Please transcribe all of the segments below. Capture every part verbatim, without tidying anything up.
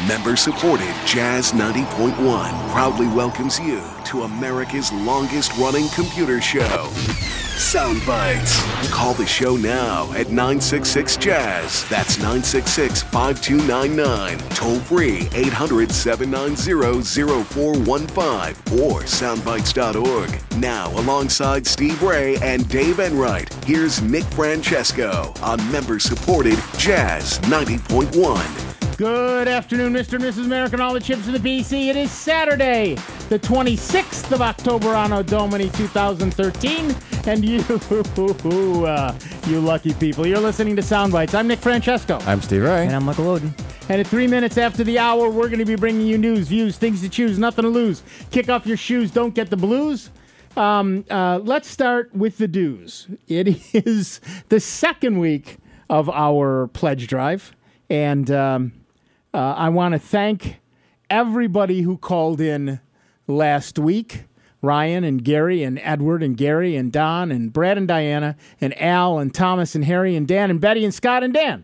Member-supported Jazz ninety point one proudly welcomes you to America's longest-running computer show, Sound Bites. Call the show now at nine six six jazz. That's nine six six, five two nine nine. Toll free eight hundred, seven nine zero, zero four one five or soundbites dot org. Now, alongside Steve Ray and Dave Enright, here's Nick Francesco on member-supported Jazz ninety point one. Good afternoon, Mister and Missus America and all the chips in the P C. It is Saturday, the twenty-sixth of October, Anno Domini two thousand thirteen. And you, uh, you lucky people, you're listening to Sound Bites. I'm Nick Francesco. I'm Steve Ray. And I'm Michael Oden. And at three minutes after the hour, we're going to be bringing you news, views, things to choose, nothing to lose. Kick off your shoes, don't get the blues. Um, uh, let's start with the dues. It is the second week of our pledge drive. And um, uh, I want to thank everybody who called in last week. Ryan and Gary and Edward and Gary and Don and Brad and Diana and Al and Thomas and Harry and Dan and Betty and Scott and Dan.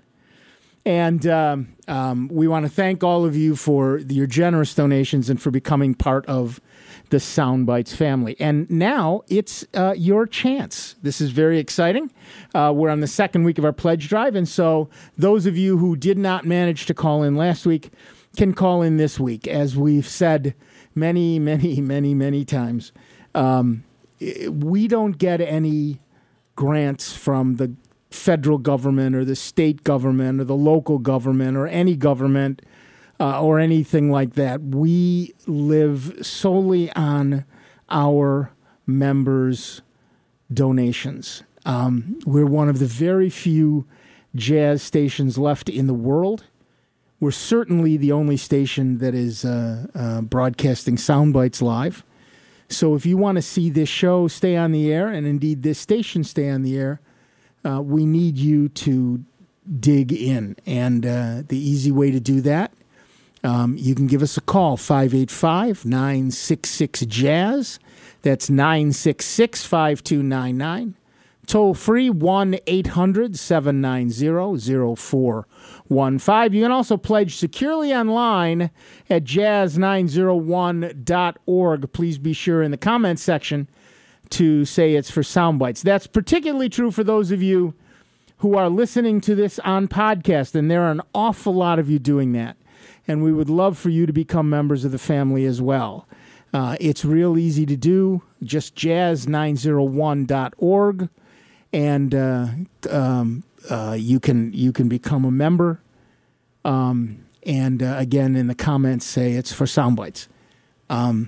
And um, um, we want to thank all of you for your generous donations and for becoming part of the Sound Bites family. And now it's uh, your chance. This is very exciting. Uh, we're on the second week of our pledge drive. And so those of you who did not manage to call in last week can call in this week. As we've said many, many, many, many times, um, we don't get any grants from the federal government or the state government or the local government or any government uh, or anything like that. We live solely on our members' donations. Um, we're one of the very few jazz stations left in the world. We're certainly the only station that is uh, uh, broadcasting Sound Bites live. So if you want to see this show stay on the air, and indeed this station stay on the air, uh, we need you to dig in. And uh, the easy way to do that, um, you can give us a call, five eight five, nine six six, jazz. That's nine six six, five two nine nine. Toll free, one eight hundred, seven nine zero, zero four one five. You can also pledge securely online at jazz nine oh one dot org. Please be sure in the comments section to say it's for Sound Bites. That's particularly true for those of you who are listening to this on podcast, and there are an awful lot of you doing that. And we would love for you to become members of the family as well. Uh, it's real easy to do, just jazz nine oh one dot org. And uh, um, uh, you can you can become a member. Um, and uh, again, in the comments, say it's for Sound Bites. Um,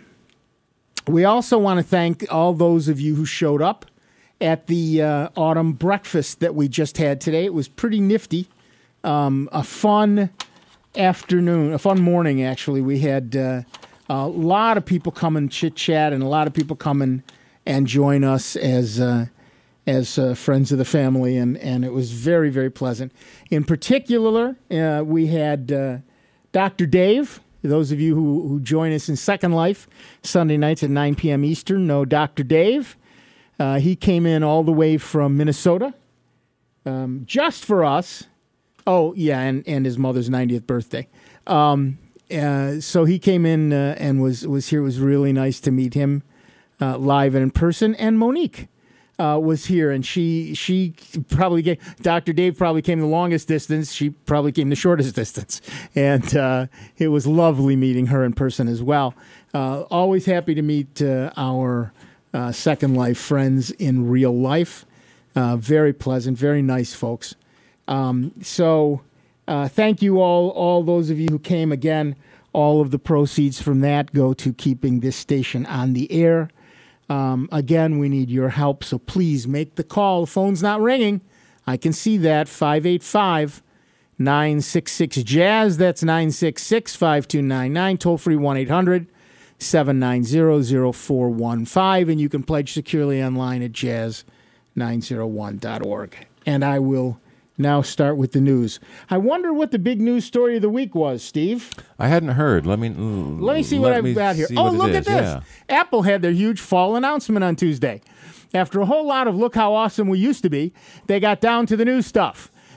we also want to thank all those of you who showed up at the uh, autumn breakfast that we just had today. It was pretty nifty. Um, a fun afternoon, a fun morning, actually. We had uh, a lot of people come and chit-chat and a lot of people come and, and join us as... Uh, as uh, friends of the family, and, and it was very, very pleasant. In particular, uh, we had uh, Doctor Dave. Those of you who, who join us in Second Life, Sunday nights at nine p.m. Eastern, know Doctor Dave. Uh, he came in all the way from Minnesota, um, just for us. Oh, yeah, and, and his mother's ninetieth birthday. Um, uh, so he came in uh, and was, was here. It was really nice to meet him uh, live and in person. And Monique Uh, was here, and she she probably gave, Doctor Dave probably came the longest distance. She probably came the shortest distance, and uh, it was lovely meeting her in person as well. Uh, always happy to meet uh, our uh, Second Life friends in real life. Uh, very pleasant, very nice folks. Um, so uh, thank you all, all those of you who came. Again, all of the proceeds from that go to keeping this station on the air. Um, again, we need your help, so please make the call. The phone's not ringing. I can see that. five eight five, nine six six, jazz. That's nine six six, five two nine nine. Toll free one eight hundred, seven nine zero, zero four one five. And you can pledge securely online at jazz nine oh one dot org. And I will now start with the news. I wonder what the big news story of the week was, Steve. I hadn't heard. Let me let me see what I've got here. Oh, look at this. Yeah. Apple had their huge fall announcement on Tuesday. After a whole lot of look how awesome we used to be, they got down to the new stuff.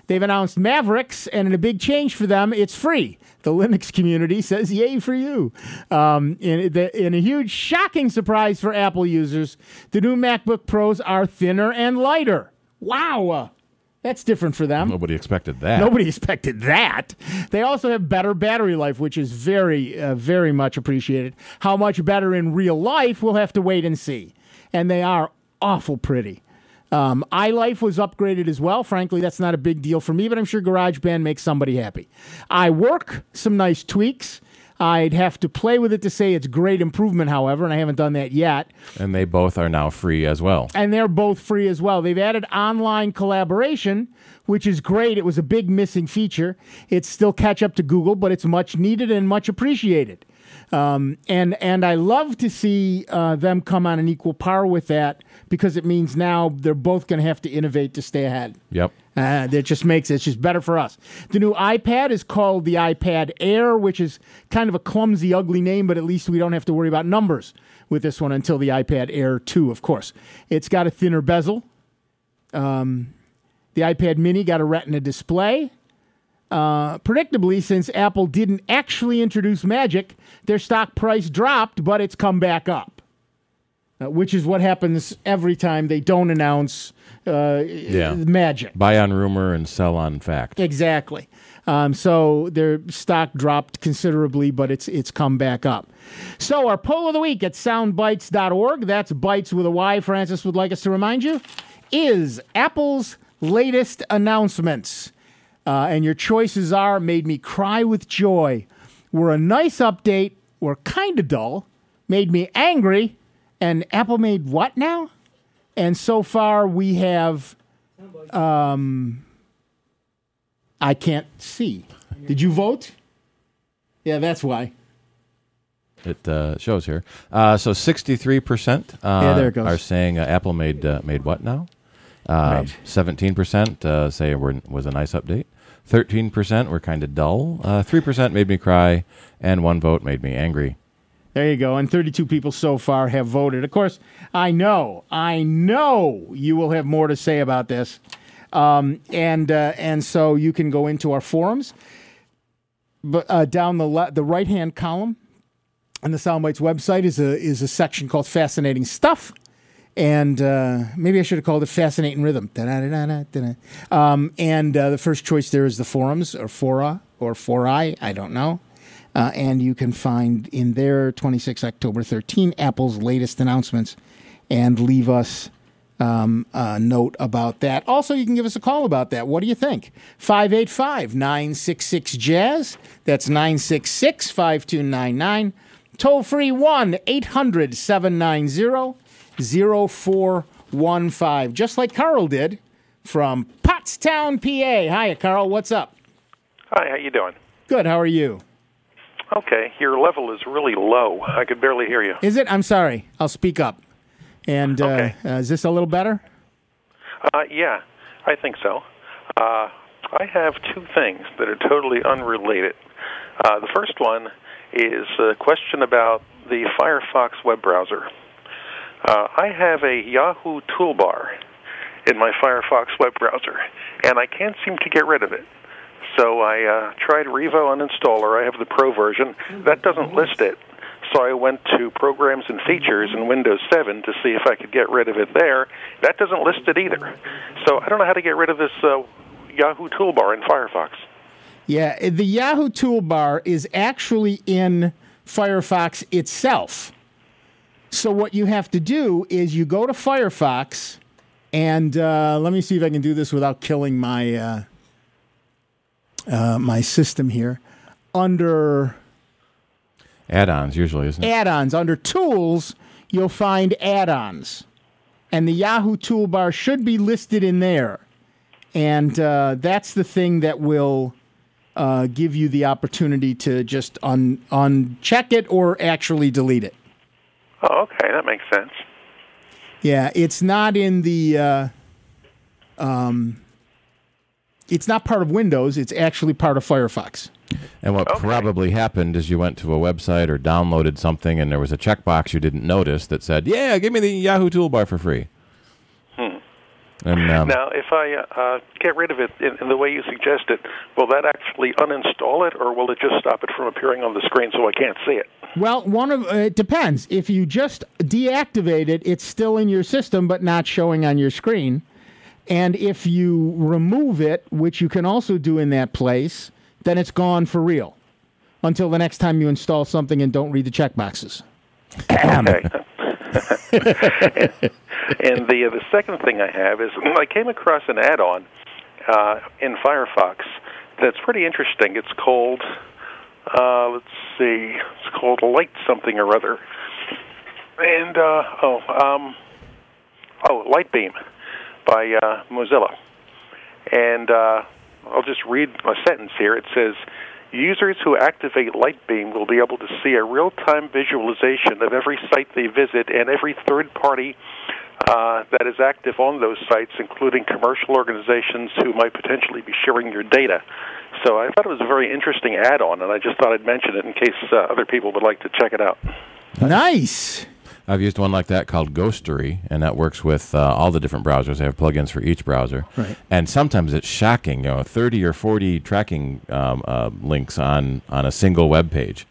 They've announced Mavericks, and in a big change for them, it's free. The Linux community says, yay for you. Um, in, the, in a huge, shocking surprise for Apple users, the new MacBook Pros are thinner and lighter. Wow. That's different for them. Nobody expected that. Nobody expected that. They also have better battery life, which is very, uh, very much appreciated. How much better in real life, we'll have to wait and see. And they are awful pretty. Um, iLife was upgraded as well. Frankly, that's not a big deal for me, but I'm sure GarageBand makes somebody happy. iWork, some nice tweaks. I'd have to play with it to say it's great improvement, however, and I haven't done that yet. And they both are now free as well. And they're both free as well. They've added online collaboration, which is great. It was a big missing feature. It's still catch up to Google, but it's much needed and much appreciated. Um, and and I love to see uh, them come on an equal par with that, because it means now they're both going to have to innovate to stay ahead. Yep. Uh, that just makes it it's just better for us. The new iPad is called the iPad Air, which is kind of a clumsy, ugly name, but at least we don't have to worry about numbers with this one until the iPad Air two, of course. It's got a thinner bezel. Um, the iPad Mini got a Retina display. Uh, predictably, since Apple didn't actually introduce Magic, their stock price dropped, but it's come back up, uh, which is what happens every time they don't announce uh, yeah. Magic. Buy on rumor and sell on fact. Exactly. Um, so their stock dropped considerably, but it's it's come back up. So our poll of the week at soundbites dot org, that's Bites with a Y, Francis would like us to remind you, is Apple's latest announcements. Uh, and your choices are Made Me Cry with Joy, Were a Nice Update, Were Kind of Dull, Made Me Angry, and Apple made what now? And so far we have, um, I can't see. Did you vote? Yeah, that's why. It uh, shows here. Uh, so sixty-three percent uh, yeah, there it goes. are saying uh, Apple made uh, made what now? Uh, right. seventeen percent uh, say it were, was a nice update. thirteen percent were kind of dull. Uh, three percent made me cry. And one vote made me angry. There you go. And thirty-two people so far have voted. Of course, I know, I know you will have more to say about this. Um, and uh, and so you can go into our forums. But uh, down the le- the right-hand column on the Soundbites website is a is a section called Fascinating Stuff. And uh, maybe I should have called it Fascinating Rhythm. Um, and uh, the first choice there is the forums, or fora, or fori, I don't know. Uh, and you can find in there, twenty-sixth October thirteenth, Apple's latest announcements, and leave us um, a note about that. Also, you can give us a call about that. What do you think? five eight five, nine six six, jazz. That's nine six six, five two nine nine. Toll free one eight hundred, seven nine zero, zero four one five, just like Carl did from Pottstown, P A. Hiya, Carl. What's up? Hi, how you doing? Good. How are you? Okay, your level is really low. I could barely hear you. Is it? I'm sorry. I'll speak up. And uh, okay. uh, is this a little better? Uh, yeah, I think so. Uh, I have two things that are totally unrelated. Uh, the first one is a question about the Firefox web browser. Uh, I have a Yahoo toolbar in my Firefox web browser, and I can't seem to get rid of it. So I uh, tried Revo Uninstaller. I have the Pro version. That doesn't list it. So I went to Programs and Features in Windows seven to see if I could get rid of it there. That doesn't list it either. So I don't know how to get rid of this uh, Yahoo toolbar in Firefox. Yeah, the Yahoo toolbar is actually in Firefox itself. So what you have to do is you go to Firefox, and uh, let me see if I can do this without killing my uh, uh, my system here. Under add-ons, usually, isn't it? Add-ons. Under Tools, you'll find add-ons. And the Yahoo toolbar should be listed in there. And uh, that's the thing that will uh, give you the opportunity to just un- uncheck it or actually delete it. Oh, okay. That makes sense. Yeah, it's not in the... Uh, um, it's not part of Windows. It's actually part of Firefox. And what okay. probably happened is you went to a website or downloaded something and there was a checkbox you didn't notice that said, yeah, give me the Yahoo toolbar for free. Hmm. And um, now, if I uh, get rid of it in, in the way you suggested, will that actually uninstall it, or will it just stop it from appearing on the screen so I can't see it? Well, one of uh, it depends. If you just deactivate it, it's still in your system but not showing on your screen. And if you remove it, which you can also do in that place, then it's gone for real until the next time you install something and don't read the checkboxes. Okay. and, and the uh, the second thing I have is I came across an add-on uh, in Firefox that's pretty interesting. It's called, uh, let's see, it's called Light something or other. And, uh, oh, um, oh, Lightbeam by uh, Mozilla. And uh, I'll just read a sentence here. It says, users who activate Lightbeam will be able to see a real-time visualization of every site they visit and every third party uh, that is active on those sites, including commercial organizations who might potentially be sharing your data. So I thought it was a very interesting add-on, and I just thought I'd mention it in case uh, other people would like to check it out. Nice. I've used one like that called Ghostery, and that works with uh, all the different browsers. They have plugins for each browser. Right. And sometimes it's shocking, you know, thirty or forty tracking um, uh, links on, on a single web page.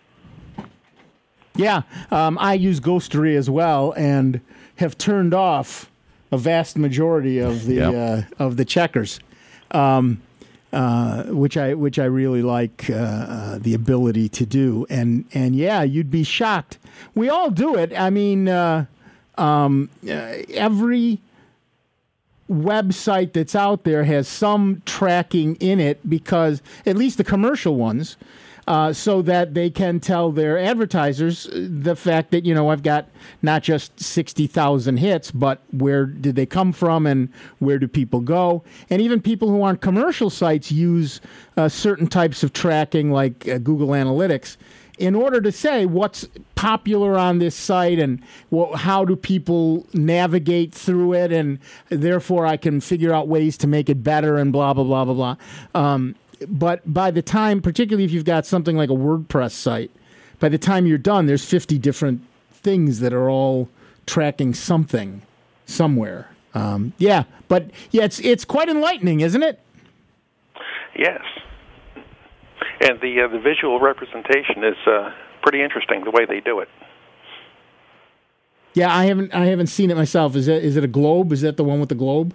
Yeah, um, I use Ghostery as well and have turned off a vast majority of the Yep. uh, of the checkers, um, uh, which I which I really like uh, uh, the ability to do. And and yeah, you'd be shocked. We all do it. I mean, uh, um, uh, every website that's out there has some tracking in it, because at least the commercial ones, uh, so that they can tell their advertisers the fact that, you know, I've got not just sixty thousand hits, but where did they come from and where do people go? And even people who aren't commercial sites use uh, certain types of tracking like uh, Google Analytics in order to say what's popular on this site and well, how do people navigate through it, and therefore I can figure out ways to make it better and blah, blah, blah, blah, blah. Um, but by the time, particularly if you've got something like a WordPress site, by the time you're done, there's fifty different things that are all tracking something somewhere. Um, yeah, but yeah, it's it's quite enlightening, isn't it? Yes. And the uh, the visual representation is uh, pretty interesting, the way they do it. Yeah, I haven't I haven't seen it myself. Is it is it a globe? Is that the one with the globe?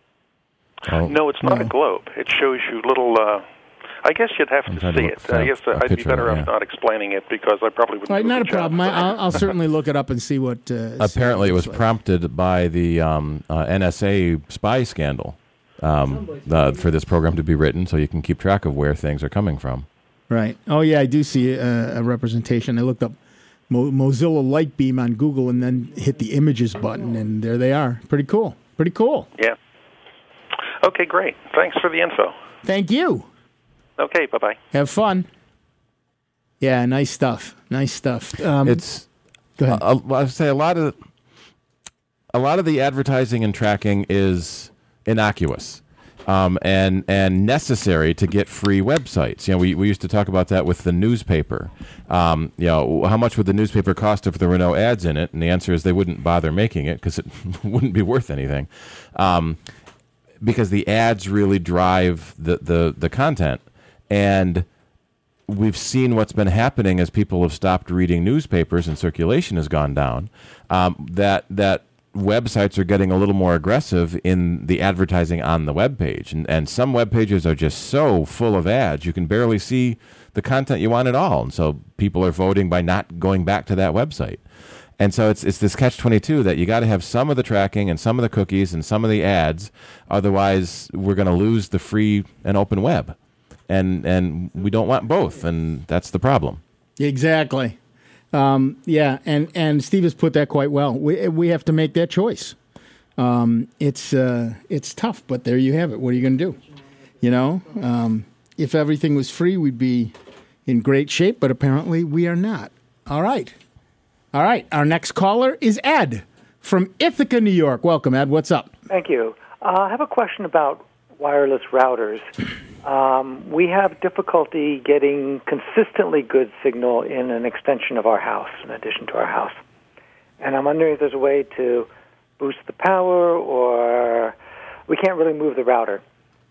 Oh. No, it's not No. a globe. It shows you little... Uh, I guess you'd have I'm to trying to see look it. for I guess uh, a I'd be picture of better it, off yeah. not explaining it, because I probably wouldn't All right, do a not a good job. problem. I, I'll, I'll certainly look it up and see what. Uh, Apparently, see it what was looks like. prompted by the um, uh, N S A spy scandal um, uh, for this program to be written, so you can keep track of where things are coming from. Right. Oh yeah, I do see a, a representation. I looked up Mo- Mozilla Lightbeam on Google and then hit the images button, and there they are. Pretty cool. Pretty cool. Yeah. Okay, great. Thanks for the info. Thank you. Okay, bye-bye. Have fun. Yeah, nice stuff. Nice stuff. Um, It's go ahead. Uh, I would say a lot of a lot of the advertising and tracking is innocuous um, and and necessary to get free websites. You know, we, we used to talk about that with the newspaper. Um, you know, how much would the newspaper cost if there were no ads in it? And the answer is they wouldn't bother making it because it wouldn't be worth anything. Um, because the ads really drive the, the, the content. And we've seen what's been happening as people have stopped reading newspapers and circulation has gone down, um, that that websites are getting a little more aggressive in the advertising on the web page. And, and some web pages are just so full of ads, you can barely see the content you want at all. And so people are voting by not going back to that website. And so it's it's this catch twenty-two that you got to have some of the tracking and some of the cookies and some of the ads. Otherwise, we're going to lose the free and open web. And and we don't want both, and that's the problem. Exactly. Um, yeah, and, and Steve has put that quite well. We we have to make that choice. Um, it's uh, it's tough, but there you have it. What are you going to do? You know, um, if everything was free, we'd be in great shape, but apparently we are not. All right. All right. Our next caller is Ed from Ithaca, New York. Welcome, Ed. What's up? Thank you. Uh, I have a question about wireless routers. Um, we have difficulty getting consistently good signal in an extension of our house, in addition to our house. And I'm wondering if there's a way to boost the power, or we can't really move the router.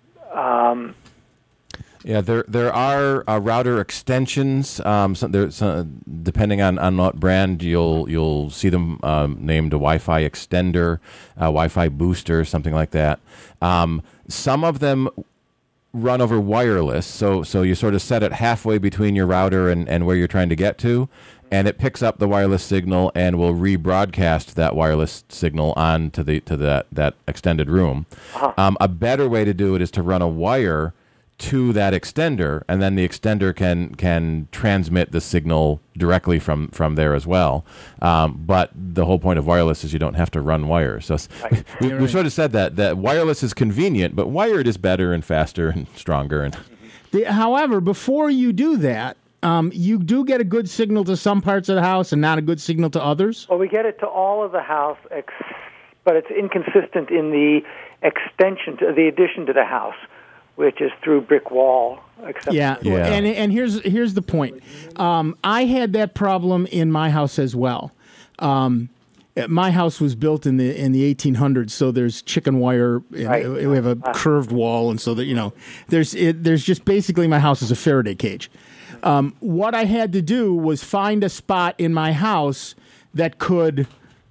Um, Yeah, there there are uh, router extensions. Um, so there's, uh, depending on, on what brand, you'll you'll see them um, named a Wi-Fi extender, a Wi-Fi booster, something like that. Um, some of them run over wireless, so so you sort of set it halfway between your router and, and where you're trying to get to, and it picks up the wireless signal and will rebroadcast that wireless signal on to the to that that extended room. Uh-huh. Um, a better way to do it is to run a wire to that extender, and then the extender can can transmit the signal directly from, from there as well. Um, but the whole point of wireless is you don't have to run wires. So right. we, we sort of said that that wireless is convenient, but wired is better and faster and stronger. And the, however, before you do that, um, you do get a good signal to some parts of the house and not a good signal to others? Well, we get it to all of the house, ex- but it's inconsistent in the extension, to the addition to the house, which is through brick wall. Yeah, yeah. And and here's here's the point. Um, I had that problem in my house as well. Um, my house was built in the in the eighteen hundreds, so there's chicken wire. And right. We have a curved wall, and so that you know, there's it, there's just basically my house is a Faraday cage. Um, what I had to do was find a spot in my house that could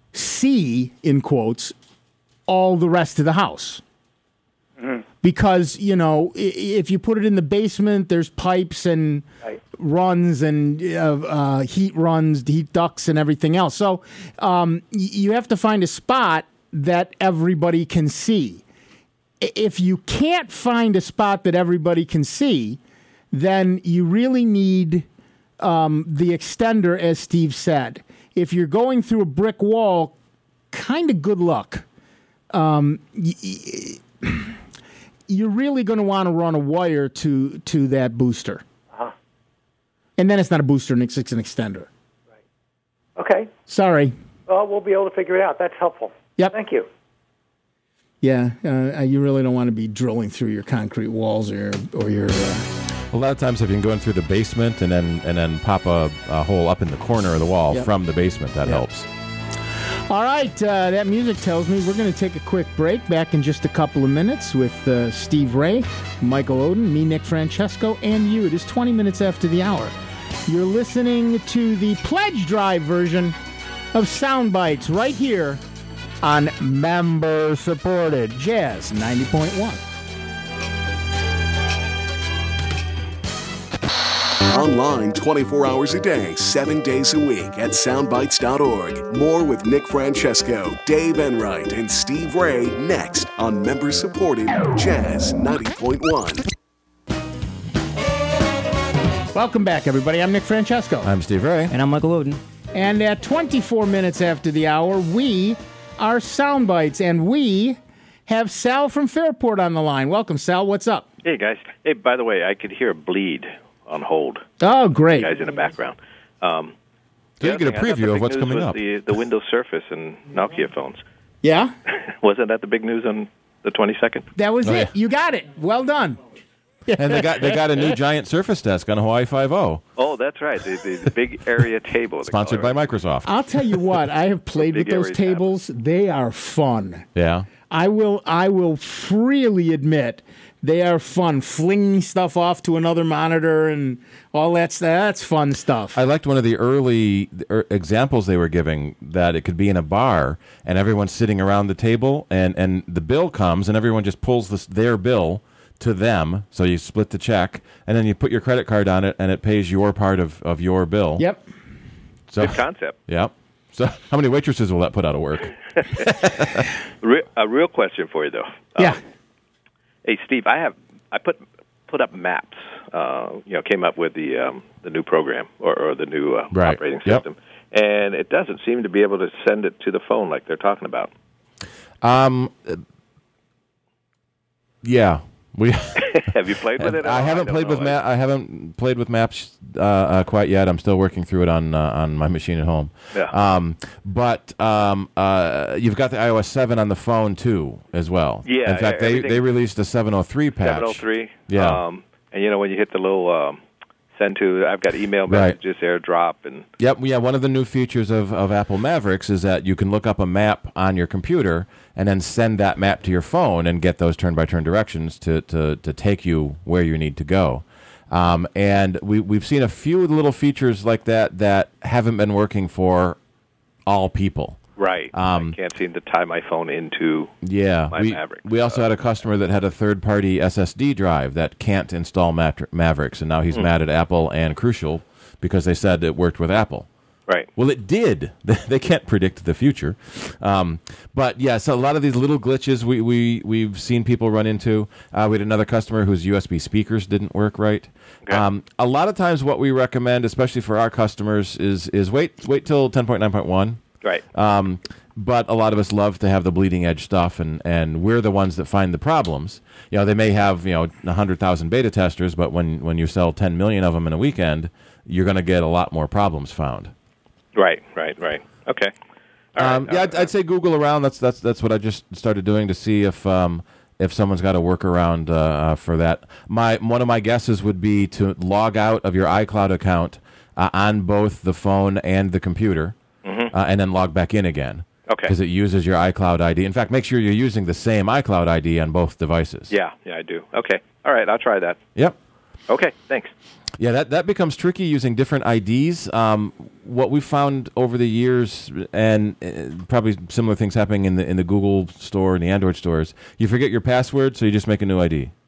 see, in quotes, all the rest of the house. Mm-hmm. Because, you know, if you put it in the basement, there's pipes and right. runs and uh, uh, heat runs, heat ducts and everything else. So um, you have to find a spot that everybody can see. If you can't find a spot that everybody can see, then you really need um, the extender, as Steve said. If you're going through a brick wall, kind of good luck. Um, y- y- you're really going to want to run a wire to to that booster. Uh-huh. And then it's not a booster, it's an extender. Right. Okay. Sorry. Well, we'll be able to figure it out. That's helpful. Yep. Thank you. Yeah, uh, you really don't want to be drilling through your concrete walls or your... Or your uh... A lot of times if you can go in through the basement and then and then pop a, a hole up in the corner of the wall yep. from the basement, that yep. helps. All right, uh, that music tells me we're going to take a quick break. Back in just a couple of minutes with uh, Steve Ray, Michael Oden, me, Nick Francesco, and you. It is twenty minutes after the hour. You're listening to the Pledge Drive version of Soundbites right here on member-supported Jazz ninety point one. Online twenty-four hours a day, seven days a week at soundbites dot org. More with Nick Francesco, Dave Enright, and Steve Ray next on member-supported Jazz ninety point one. Welcome back, everybody. I'm Nick Francesco. I'm Steve Ray. And I'm Michael Oden. And at twenty-four minutes after the hour, we are Soundbites, and we have Sal from Fairport on the line. Welcome, Sal. What's up? Hey, guys. Hey, by the way, I could hear a bleed on hold. Oh, great. Guys in the background. Um, so you get a preview of what's coming up. The, the Windows Surface and Nokia phones. Yeah? Wasn't that the big news on the twenty-second? That was oh, it. Yeah. You got it. Well done. And they got they got a new giant Surface desk on Hawaii Five-O. Oh, that's right. The, the, the big area table. Sponsored by Microsoft. I'll tell you what. I have played with those tables. Tablet. They are fun. Yeah. I will. I will freely admit they are fun. Flinging stuff off to another monitor and all that stuff. That's fun stuff. I liked one of the early examples they were giving that it could be in a bar and everyone's sitting around the table and, and the bill comes and everyone just pulls this, their bill to them, so you split the check, and then you put your credit card on it, and it pays your part of, of your bill. Yep. So, good concept. Yep. So how many waitresses will that put out of work? Re- a real question for you, though. Yeah. Um, hey, Steve, I have I put put up maps. Uh, you know, came up with the um, the new program or, or the new uh, right. operating Yep. system, and it doesn't seem to be able to send it to the phone like they're talking about. Um. Yeah. We have you played with it? I haven't I played with ma- I haven't played with Maps uh, uh, quite yet. I'm still working through it on uh, on my machine at home. Yeah. Um, but um, uh, you've got the i O S seven on the phone too, as well. Yeah. In fact, they, they released a seven oh three patch. seven oh three. Yeah. Um, and you know when you hit the little um, send to. I've got email Right. messages, AirDrop, and Yep, yeah. One of the new features of, of Apple Mavericks is that you can look up a map on your computer and then send that map to your phone and get those turn-by-turn directions to, to, to take you where you need to go. Um, and we, we've seen a few little features like that that haven't been working for all people. right. Um, I can't seem to tie my phone into Yeah, my we, Maverick. we also had a customer that had a third-party S S D drive that can't install Mat- Mavericks, and now he's mad at Apple and Crucial because they said it worked with Apple. Right. Well, it did. They can't predict the future. Um, but, yeah, so a lot of these little glitches we, we, we've seen people run into. Uh, we had another customer whose U S B speakers didn't work right. Okay. Um, a lot of times what we recommend, especially for our customers, is is wait wait till ten point nine point one. Right. Um, but a lot of us love to have the bleeding edge stuff, and, and we're the ones that find the problems. You know, they may have, you know, one hundred thousand beta testers, but when, when you sell ten million of them in a weekend, you're going to get a lot more problems found. Right. Right. Right. Okay. All right. Um, yeah, I'd, I'd say Google around. That's that's that's what I just started doing to see if um, if someone's got a workaround uh, uh, for that. My one of my guesses would be to log out of your iCloud account uh, on both the phone and the computer, Mm-hmm. uh, and then log back in again. Okay. Because it uses your iCloud I D. In fact, make sure you're using the same iCloud I D on both devices. Yeah. Yeah, I do. Okay. All right. I'll try that. Yep. Okay. Thanks. Yeah, that, that becomes tricky using different I Ds. Um, what we found over the years, and uh, probably similar things happening in the in the Google store and the Android stores, you forget your password, so you just make a new I D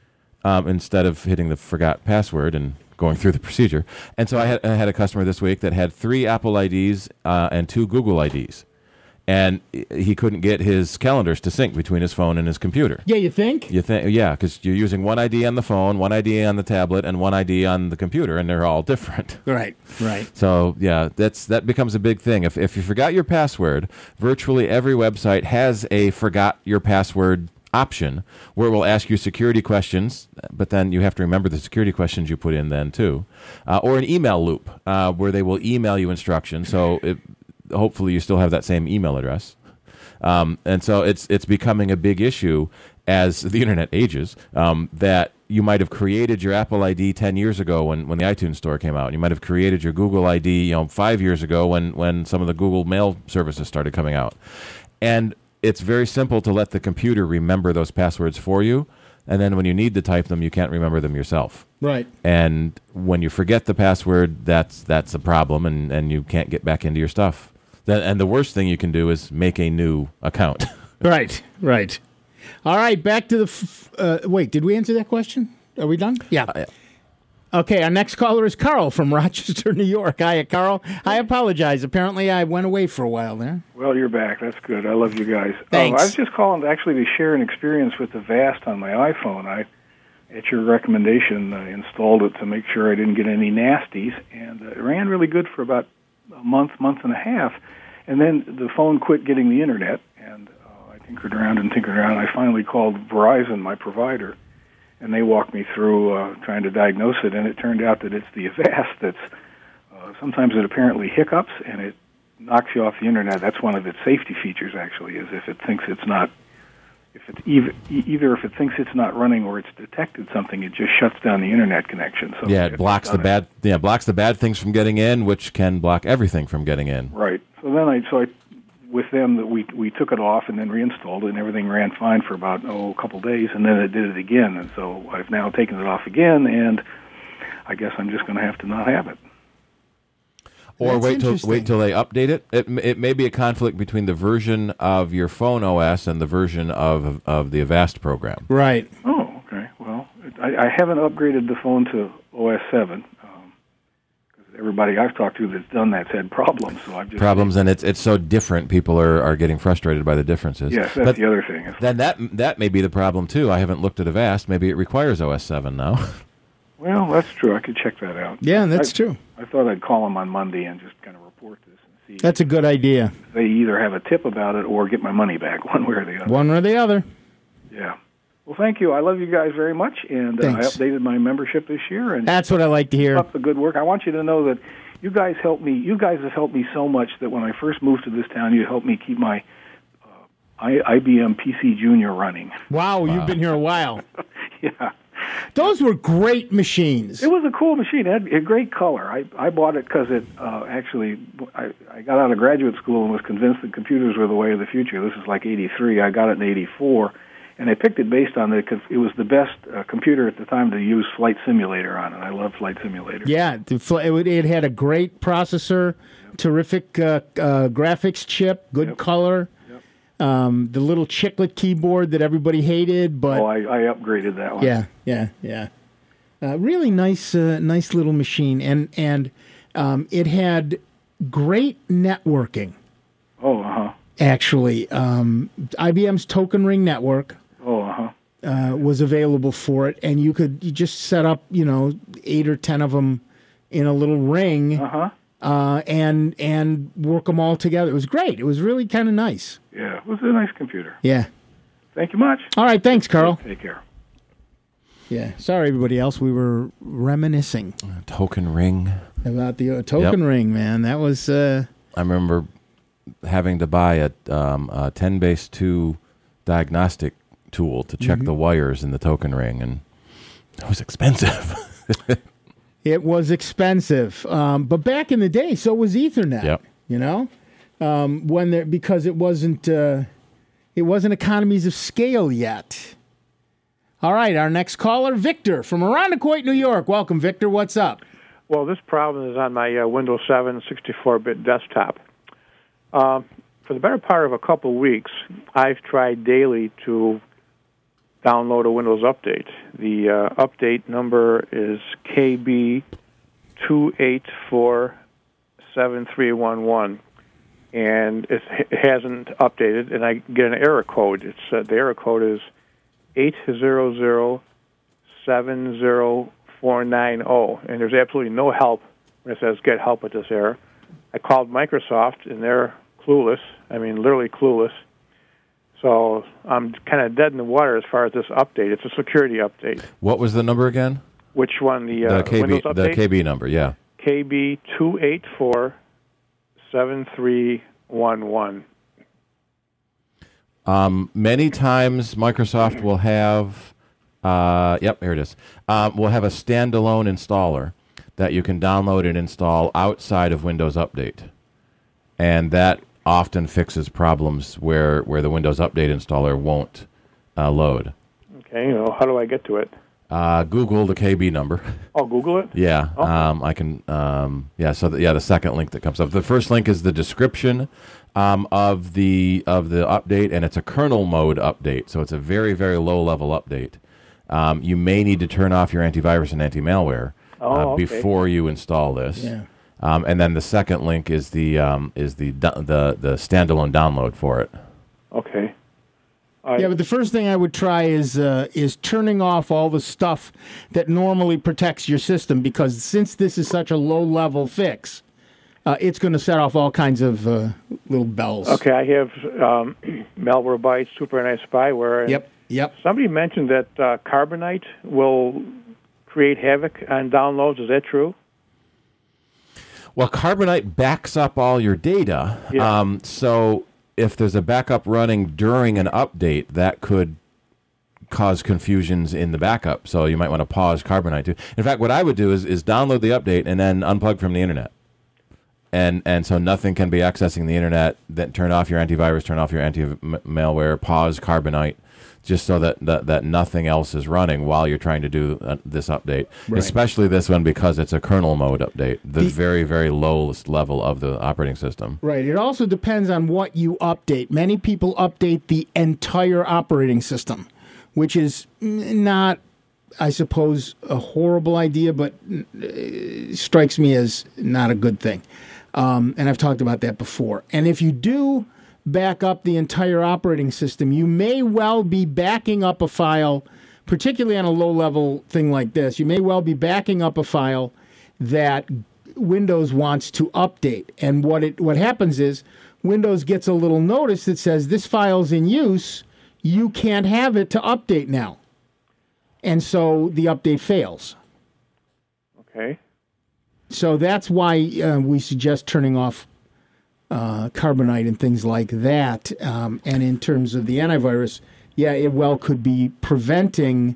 um, instead of hitting the forgot password and going through the procedure. And so I had, I had a customer this week that had three Apple I Ds uh, and two Google I Ds. And he couldn't get his calendars to sync between his phone and his computer. Yeah, you think? You think, yeah, because you're using one I D on the phone, one I D on the tablet, and one I D on the computer, and they're all different. Right, right. So yeah, that's that becomes a big thing. If if you forgot your password, virtually every website has a forgot your password option where it will ask you security questions, but then you have to remember the security questions you put in then too, uh, or an email loop uh, where they will email you instructions. So it, hopefully you still have that same email address. Um, and so it's it's becoming a big issue as the internet ages, um, that you might have created your Apple I D ten years ago when, when the iTunes Store came out. You might have created your Google I D, you know, five years ago when, when some of the Google Mail services started coming out. And it's very simple to let the computer remember those passwords for you. And then when you need to type them, you can't remember them yourself. Right. And when you forget the password, that's that's a problem, and, and you can't get back into your stuff. And the worst thing you can do is make a new account. Right, right. All right, back to the... F- uh, wait, did we answer that question? Are we done? Yeah. Uh, Okay, our next caller is Carl from Rochester, New York. Hiya, Carl. I apologize. Apparently, I went away for a while there. Well, you're back. That's good. I love you guys. Thanks. Uh, I was just calling to actually to share an experience with the Vast on my iPhone. I, at your recommendation, uh, installed it to make sure I didn't get any nasties, and uh, it ran really good for about a month, month and a half. And then the phone quit getting the internet, and uh, I tinkered around and tinkered around. I finally called Verizon, my provider, and they walked me through uh, trying to diagnose it, and it turned out that it's the Avast that's, uh, sometimes it apparently hiccups, and it knocks you off the internet. That's one of its safety features, actually, is if it thinks it's not, if it's either, either if it thinks it's not running or it's detected something, it just shuts down the internet connection. So yeah, it blocks the bad. Yeah, blocks the bad things from getting in, which can block everything from getting in. Right. So then I, so I, with them, that we we took it off and then reinstalled it, and everything ran fine for about oh a couple days, and then it did it again, and so I've now taken it off again, and I guess I'm just going to have to not have it. Or That's wait till interesting. wait till they update it. It m- it may be a conflict between the version of your phone O S and the version of of the Avast program. Right. Oh, okay. Well, I, I haven't upgraded the phone to O S seven. Um, 'cause everybody I've talked to that's done that's had problems. So I've just Problems, and it's it's so different. People are, are getting frustrated by the differences. Yes, that's But the other thing. It's- then that that may be the problem too. I haven't looked at Avast. Maybe it requires O S seven now. Well, that's true. I could check that out. Yeah, that's I, true. I thought I'd call them on Monday and just kind of report this and see That's a good idea. if they either have a tip about it or get my money back, one way or the other. One or the other. Yeah. Well, thank you. I love you guys very much, and uh, I Thanks. updated my membership this year and That's what I like to hear. up the good work. I want you to know that you guys helped me. You guys have helped me so much that when I first moved to this town, you helped me keep my uh, I, IBM P C Junior running. Wow, you've been here a while. Yeah. Those were great machines. It was a cool machine. It had a great color. I, I bought it because it uh, actually, I, I got out of graduate school and was convinced that computers were the way of the future. This is like eighty-three. I got it in eighty-four, and I picked it based on the, because it was the best uh, computer at the time to use Flight Simulator on it. I love Flight Simulator. Yeah, it, it had a great processor, yep. terrific uh, uh, graphics chip, good yep. color. Um, the little chiclet keyboard that everybody hated, but oh, I, I upgraded that one. Yeah, yeah, yeah. Uh, really nice, uh, nice little machine, and and um, it had great networking. Oh, uh huh. Actually, um, I B M's Token Ring network. Oh, uh-huh. uh Was available for it, and you could you just set up, you know, eight or ten of them in a little ring. Uh huh. Uh, and and work them all together. It was great. It was really kind of nice. Yeah, it was a nice computer. Yeah. Thank you much. All right, thanks, Carl. Take care. Yeah, sorry, everybody else. We were reminiscing. Uh, token ring. About the uh, token yep. ring, man. That was... Uh, I remember having to buy a, um, a ten base two diagnostic tool to check mm-hmm. the wires in the token ring, and it was expensive. It was expensive, um, but back in the day, so was Ethernet. Yep. You know, um, when there because it wasn't uh, it wasn't economies of scale yet. All right, our next caller, Victor from Irondequoit, New York. Welcome, Victor. What's up? Well, this problem is on my uh, Windows seven sixty-four bit desktop. Uh, for the better part of a couple of weeks, I've tried daily to download a Windows update. The uh, update number is K B two eight four seven three one one, and it, it hasn't updated, and I get an error code. It's uh, the error code is eight zero zero seven zero four nine zero, and there's absolutely no help when it says get help with this error. I called Microsoft, and they're clueless. I mean, literally clueless. So I'm kind of dead in the water as far as this update. It's a security update. What was the number again? Which one? The, uh, the K B, Windows update? The K B number, yeah. K B two eight four seven three one one. Um, many times Microsoft will have, uh, yep, here it is. Um, we'll have a standalone installer that you can download and install outside of Windows Update. And that often fixes problems where, where the Windows Update installer won't uh, load. Okay, you know, how do I get to it? Uh, Google the K B number. Oh, Google it? Yeah, oh. um, I can. Um, yeah, so the, yeah, the second link that comes up. The first link is the description um, of the of the update, and it's a kernel mode update, so it's a very very low level update. Um, you may need to turn off your antivirus and anti-malware oh, uh, okay. before you install this. Yeah. Um, and then the second link is the um, is the the the standalone download for it. Okay. I, yeah, but the first thing I would try is uh, is turning off all the stuff that normally protects your system, because since this is such a low level fix, uh, it's going to set off all kinds of uh, little bells. Okay, I have um, Malwarebytes, Super Nice Spyware. And yep. Yep. Somebody mentioned that uh, Carbonite will create havoc on downloads. Is that true? Well, Carbonite backs up all your data. Yeah. Um, so if there's a backup running during an update, that could cause confusions in the backup. So you might want to pause Carbonite too. In fact, what I would do is, is download the update and then unplug from the internet. And and so nothing can be accessing the internet. Then turn off your antivirus, turn off your anti-malware, pause Carbonite, just so that, that, that nothing else is running while you're trying to do uh, this update. Right. Especially this one, because it's a kernel mode update, the, the very, very lowest level of the operating system. Right. It also depends on what you update. Many people update the entire operating system, which is not, I suppose, a horrible idea, but uh, strikes me as not a good thing. Um, and I've talked about that before. And if you do back up the entire operating system, you may well be backing up a file, particularly on a low-level thing like this. You may well be backing up a file that Windows wants to update. And what it what happens is Windows gets a little notice that says, this file's in use, you can't have it to update now. And so the update fails. Okay. So that's why uh, we suggest turning off Uh, Carbonite and things like that. Um, and in terms of the antivirus, yeah, it well could be preventing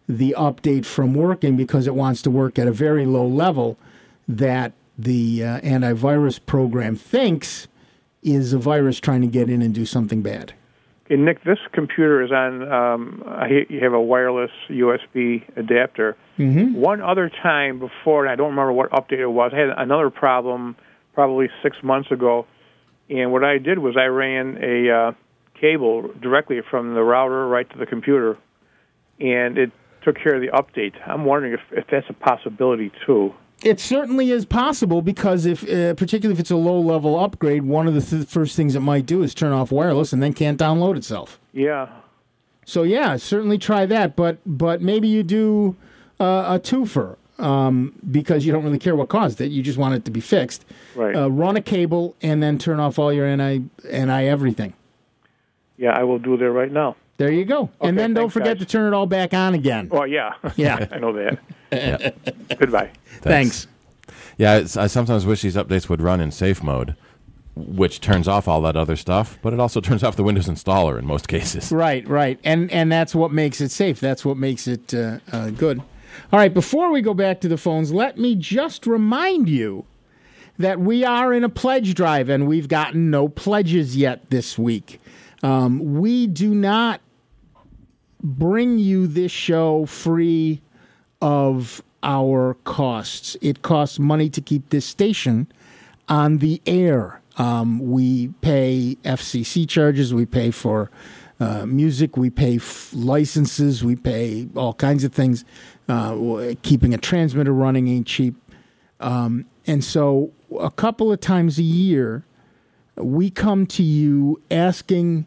the update from working because it wants to work at a very low level that the uh, antivirus program thinks is a virus trying to get in and do something bad. Okay, Nick, this computer is on, um, I, you have a wireless U S B adapter. Mm-hmm. One other time before, and I don't remember what update it was, I had another problem probably six months ago, and what I did was I ran a uh, cable directly from the router right to the computer, and it took care of the update. I'm wondering if, if that's a possibility, too. It certainly is possible because if, uh, particularly if it's a low-level upgrade, one of the th- first things it might do is turn off wireless and then can't download itself. Yeah. So yeah, certainly try that. But but maybe you do uh, a twofer um, because you don't really care what caused it. You just want it to be fixed. Right. Uh, run a cable and then turn off all your anti anti everything. Yeah, I will do that right now. There you go. Okay, and then don't thanks, forget guys. to turn it all back on again. Oh yeah. Yeah. I know that. Yeah. Goodbye. Thanks. Yeah, it's, I sometimes wish these updates would run in safe mode, which turns off all that other stuff, but it also turns off the Windows installer in most cases. Right, right. And and that's what makes it safe. That's what makes it uh, uh, good. All right, before we go back to the phones, let me just remind you that we are in a pledge drive, and we've gotten no pledges yet this week. Um, we do not bring you this show free of our costs. It costs money to keep this station on the air. Um, we pay F C C charges, we pay for uh, music, we pay f- licenses, we pay all kinds of things. Uh, keeping a transmitter running ain't cheap. Um, and so a couple of times a year, we come to you asking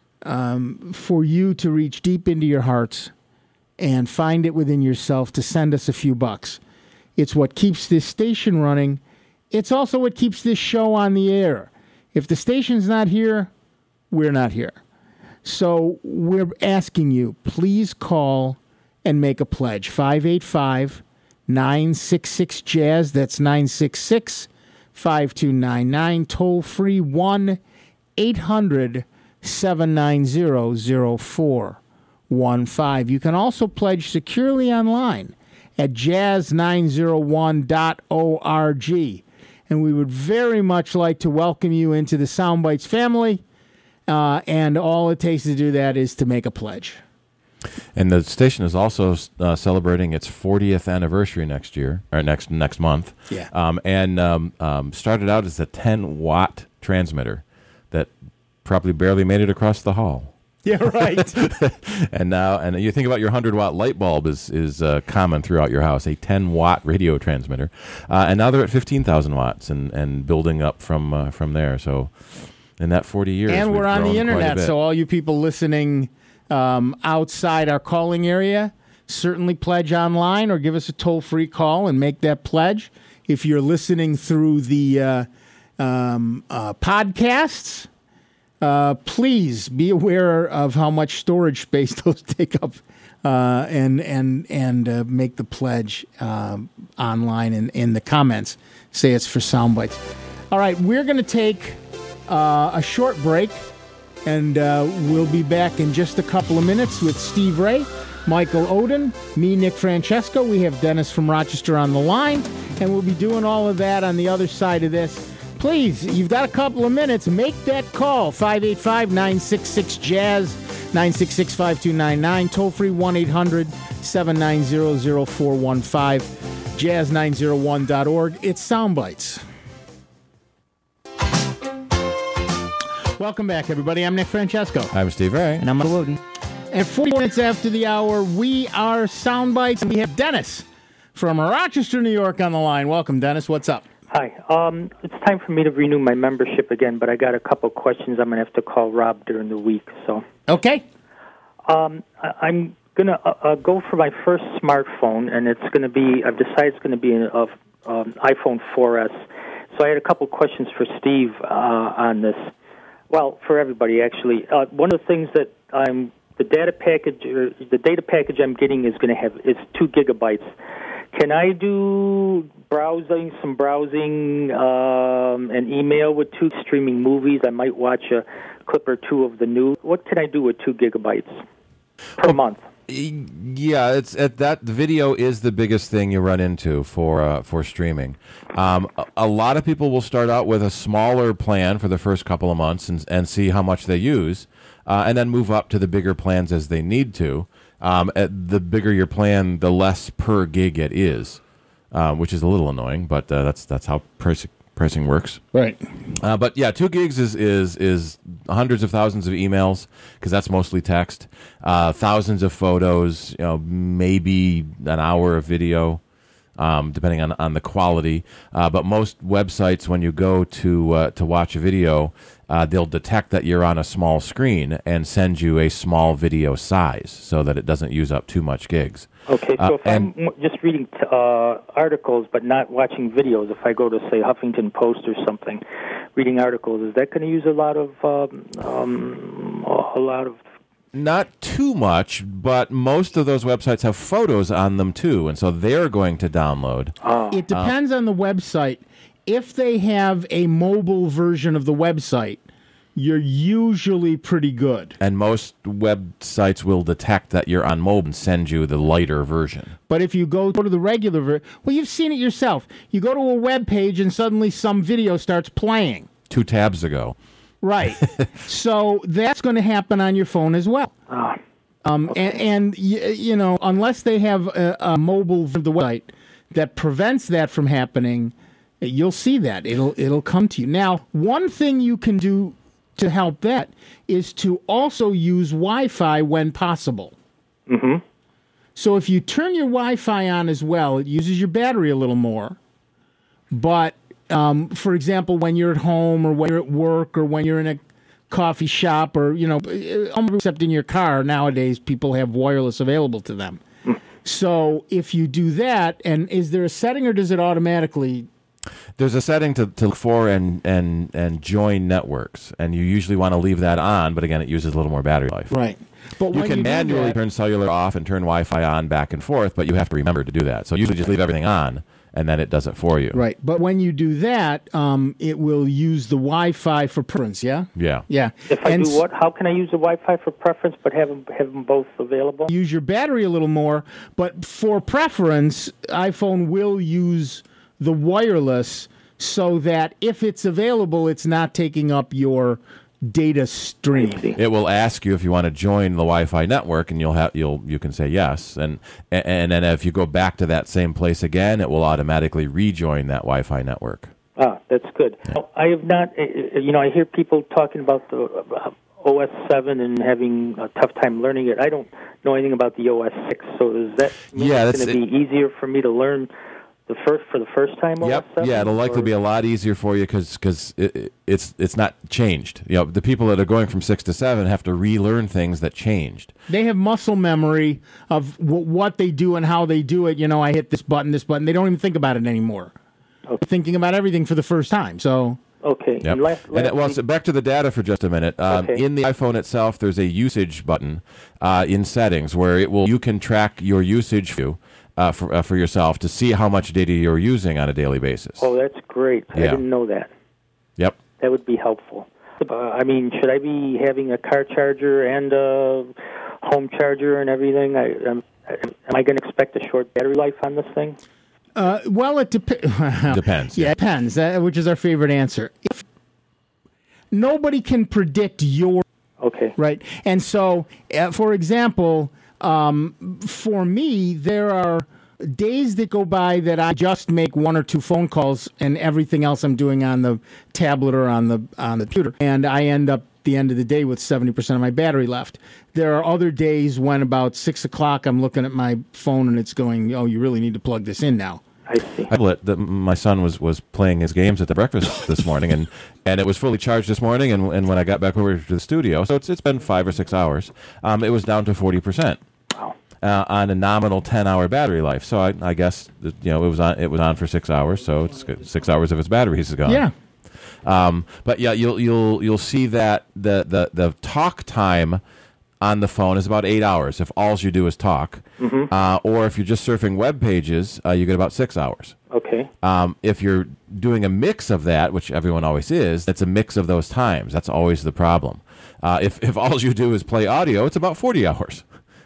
um, for you to reach deep into your hearts and find it within yourself to send us a few bucks. It's what keeps this station running. It's also what keeps this show on the air. If the station's not here, we're not here. So we're asking you, please call and make a pledge. five eight five, nine six six, jazz. That's nine six six, five two nine nine. Toll free one eight hundred, seven nine zero, zero four one five. You can also pledge securely online at jazz nine oh one dot org. And we would very much like to welcome you into the Soundbites family. Uh, and all it takes to do that is to make a pledge. And the station is also uh, celebrating its fortieth anniversary next year, or next next month. Yeah. Um, and um, um, started out as a ten watt transmitter that probably barely made it across the hall. Yeah, right. and now, and you think about your hundred watt light bulb is is uh, common throughout your house, a ten watt radio transmitter, uh, and now they're at fifteen thousand watts and, and building up from uh, from there. So, in that forty years, and we're we've on grown the quite a internet, bit. so all you people listening um, outside our calling area, certainly pledge online or give us a toll free call and make that pledge. If you're listening through the uh, um, uh, podcasts. Uh, please be aware of how much storage space those take up, uh, and and and uh, make the pledge uh, online in, in the comments. Say it's for Soundbites. All right, we're going to take uh, a short break, and uh, we'll be back in just a couple of minutes with Steve Ray, Michael Oden, me, Nick Francesco. We have Dennis from Rochester on the line, and we'll be doing all of that on the other side of this. Please, you've got a couple of minutes. Make that call. five eight five, nine six six, jazz, nine six six, five two nine nine. Toll free one eight hundred, seven nine zero, zero four one five. jazz nine oh one dot org. It's Soundbites. Welcome back, everybody. I'm Nick Francesco. I'm Steve Ray. And I'm Michael Oden. And forty minutes after the hour, we are Soundbites, and we have Dennis from Rochester, New York on the line. Welcome, Dennis. What's up? Hi. Um, it's time for me to renew my membership again, but I got a couple questions I'm going to have to call Rob during the week. So, okay. Um, I, I'm going to uh, uh, go for my first smartphone, and it's going to be, I've decided it's going to be an uh, um, iPhone four S. So I had a couple questions for Steve uh, on this. Well, for everybody, actually. Uh, one of the things that I'm, the data package, or the data package I'm getting is going to have, is two gigabytes. Can I do browsing, some browsing, um, and email with two streaming movies? I might watch a clip or two of the news. What can I do with two gigabytes per well, month? Yeah, it's at that video is the biggest thing you run into for uh, for streaming. Um, a, a lot of people will start out with a smaller plan for the first couple of months and and see how much they use, uh, and then move up to the bigger plans as they need to. Um, at the bigger your plan, the less per gig it is, uh, which is a little annoying, but uh, that's that's how price, pricing works. Right. Uh, but yeah, two gigs is is is hundreds of thousands of emails because that's mostly text, uh, thousands of photos, you know, maybe an hour of video, um, depending on on the quality. Uh, but most websites, when you go to uh, to watch a video, uh, they'll detect that you're on a small screen and send you a small video size so that it doesn't use up too much gigs. Okay, so Uh, if I'm m- just reading t- uh, articles but not watching videos, if I go to, say, Huffington Post or something, reading articles, is that going to use a lot of um, um, a lot of? Not too much, but most of those websites have photos on them too, and so they're going to download. Oh. It depends on the website. If they have a mobile version of the website, you're usually pretty good. And most websites will detect that you're on mobile and send you the lighter version. But if you go to the regular version, well, you've seen it yourself. You go to a web page and suddenly some video starts playing. Two tabs ago. Right. So that's going to happen on your phone as well. Ah. Um, and, and y- you know, unless they have a, a mobile version of the website that prevents that from happening, you'll see that. It'll it'll come to you. Now, one thing you can do to help that is to also use Wi-Fi when possible. Mm-hmm. So if you turn your Wi-Fi on as well, it uses your battery a little more. But, um, for example, when you're at home or when you're at work or when you're in a coffee shop or, you know, except in your car, nowadays people have wireless available to them. Mm. So if you do that, and is there a setting or does it automatically... There's a setting to, to look for and, and, and join networks, and you usually want to leave that on, but again, it uses a little more battery life. Right. But you when can you do manually that- turn cellular off and turn Wi-Fi on back and forth, but you have to remember to do that. So usually just leave everything on, and then it does it for you. Right. But when you do that, um, it will use the Wi-Fi for preference, yeah? Yeah. Yeah. If I And do s- what? How can I use the Wi-Fi for preference but have them, have them both available? use your battery a little more, but for preference, iPhone will use the wireless so that if it's available, it's not taking up your data stream. It will ask you if you want to join the Wi-Fi network, and you'll have you'll you can say yes, and and then if you go back to that same place again, it will automatically rejoin that Wi-Fi network. Ah, that's good. I have not, uh, you know, I hear people talking about the uh, O S seven and having a tough time learning it. I don't know anything about the O S six, so does that mean Yeah, it's that's- going to be easier for me to learn the first for the first time? Yep. O S seven, Yeah, it'll likely or- be a lot easier for you because it, it, it's it's not changed. You know, the people that are going from six to seven have to relearn things that changed. They have muscle memory of w- what they do and how they do it. You know, I hit this button, this button. They don't even think about it anymore. Okay. Thinking about everything for the first time. So Okay. Yep. And, last, And it, well, lastly- so back to the data for just a minute. Um, Okay. In the iPhone itself, there's a usage button uh, in settings where it will you can track your usage for you, uh, for uh, for yourself to see how much data you're using on a daily basis. oh, that's great. I Yeah. didn't know that. Yep. That would be helpful. Uh, I mean, should I be having a car charger and a home charger and everything? I, um, am I going to expect a short battery life on this thing? Uh, well, it dep- Depends, Yeah, yeah. it depends, uh, which is our favorite answer. If nobody can predict your Okay. right, and so, uh, for example, um, for me, there are days that go by that I just make one or two phone calls, and everything else I'm doing on the tablet or on the on the computer, and I end up at the end of the day with seventy percent of my battery left. There are other days when about six o'clock I'm looking at my phone and it's going, oh, you really need to plug this in now. I see. Tablet that my son was, was playing his games at the breakfast this morning, and, and it was fully charged this morning. And, and when I got back over to the studio, so it's it's been five or six hours, um, it was down to forty percent. Wow. Uh, on a nominal ten-hour battery life, so I, I guess that, you know it was on it was on for six hours, so it's good. Six hours of its battery is gone. Yeah. Um, but yeah, you'll you'll you'll see that the, the, the talk time on the phone is about eight hours if all you do is talk, Mm-hmm. uh, or if you're just surfing web pages, uh, you get about six hours. Okay. Um, if you're doing a mix of that, which everyone always is, it's a mix of those times. That's always the problem. Uh, if if all you do is play audio, it's about forty hours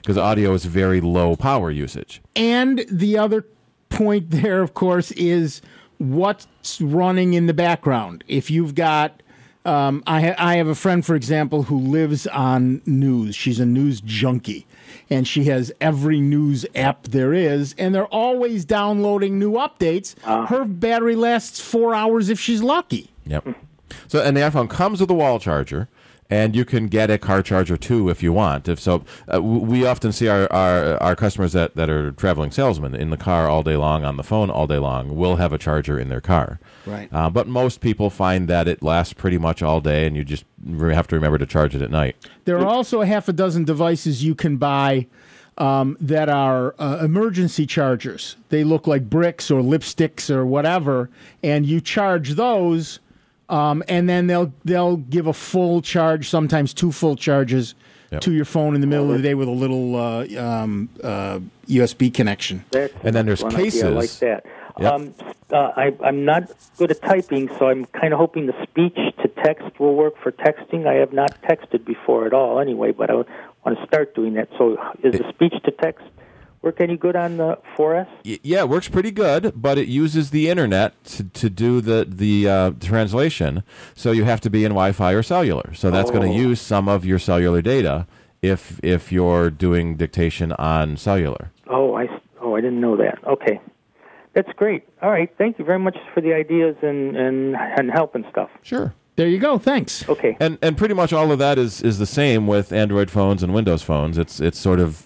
because audio is very low power usage. And the other point there, of course, is what's running in the background. If you've got, um, I, ha- I have a friend, for example, who lives on news. She's a news junkie, and she has every news app there is, and they're always downloading new updates. Uh. Her battery lasts four hours if she's lucky. Yep. So, and the iPhone comes with a wall charger. And you can get a car charger, too, if you want. If so, uh, we often see our, our, our customers that, that are traveling salesmen in the car all day long, on the phone all day long, will have a charger in their car. Right. Uh, but most people find that it lasts pretty much all day, and you just have to remember to charge it at night. There are also a half a dozen devices you can buy um, that are uh, emergency chargers. They look like bricks or lipsticks or whatever, and you charge those... Um, and then they'll they'll give a full charge, sometimes two full charges, yep. to your phone in the middle of the day with a little uh, um, uh, U S B connection. That's and then there's cases I like that. Yep. Um, uh, I, I'm not good at typing, so I'm kind of hoping the speech to text will work for texting. I have not texted before at all, anyway, but I want to start doing that. So, is the speech to text work any good on the four S? Yeah, it works pretty good, but it uses the internet to, to do the the uh, translation. So you have to be in Wi-Fi or cellular. So that's oh. going to use some of your cellular data if if you're doing dictation on cellular. Oh, I oh I didn't know that. Okay, that's great. All right, thank you very much for the ideas and and, and help and stuff. Sure. There you go. Thanks. Okay. And and pretty much all of that is, is the same with Android phones and Windows phones. It's it's sort of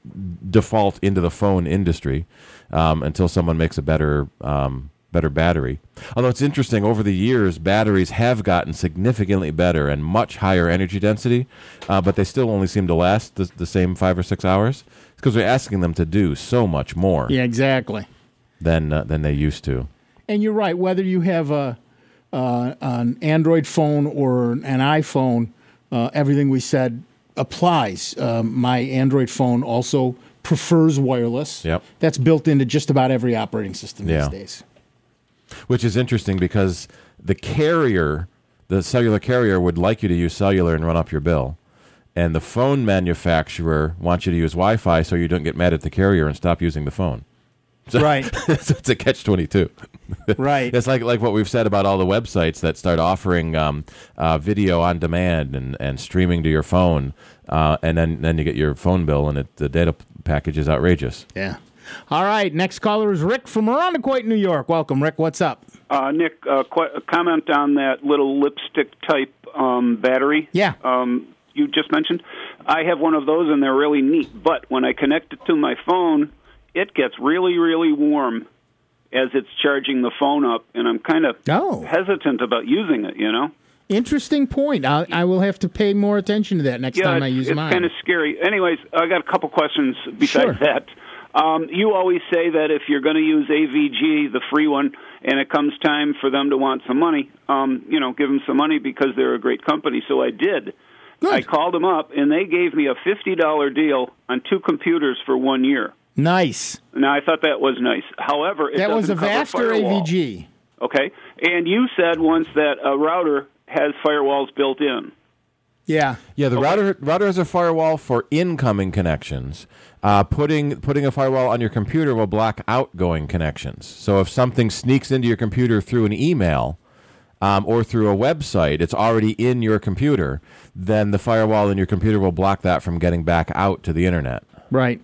default into the phone industry um, until someone makes a better um, better battery. Although it's interesting, over the years, batteries have gotten significantly better and much higher energy density, uh, but they still only seem to last the, the same five or six hours. It's because we're asking them to do so much more. Yeah, exactly. Than uh, than they used to. And you're right. Whether you have a uh, an Android phone or an iPhone, uh, everything we said applies. Um, my Android phone also prefers wireless. Yep. That's built into just about every operating system yeah. these days. Which is interesting because the carrier, the cellular carrier, would like you to use cellular and run up your bill. And the phone manufacturer wants you to use Wi-Fi so you don't get mad at the carrier and stop using the phone. So, right. So it's a catch twenty-two. Right. It's like like what we've said about all the websites that start offering um, uh, video on demand and, and streaming to your phone, uh, and then, then you get your phone bill, and it, the data package is outrageous. Yeah. All right. Next caller is Rick from Irondequoit, New York. Welcome, Rick. What's up? Uh, Nick, uh, qu- a comment on that little lipstick type um, battery. Yeah. Um, you just mentioned. I have one of those, and they're really neat. But when I connect it to my phone, it gets really, really warm as it's charging the phone up, and I'm kind of oh. hesitant about using it, you know? Interesting point. I, I will have to pay more attention to that next yeah, time I use it's mine. It's kind of scary. Anyways, I got a couple questions besides sure. that. Um, you always say that if you're going to use A V G, the free one, and it comes time for them to want some money, um, you know, give them some money because they're a great company. So I did. Good. I called them up, and they gave me a fifty dollars deal on two computers for one year. Nice. Now, I thought that was nice. However, it that doesn't was a Vast or A V G? Okay. And you said once that a router has firewalls built in. Yeah. Yeah, the okay. router router has a firewall for incoming connections. Uh, putting putting a firewall on your computer will block outgoing connections. So if something sneaks into your computer through an email um, or through a website, it's already in your computer, then the firewall in your computer will block that from getting back out to the internet. Right.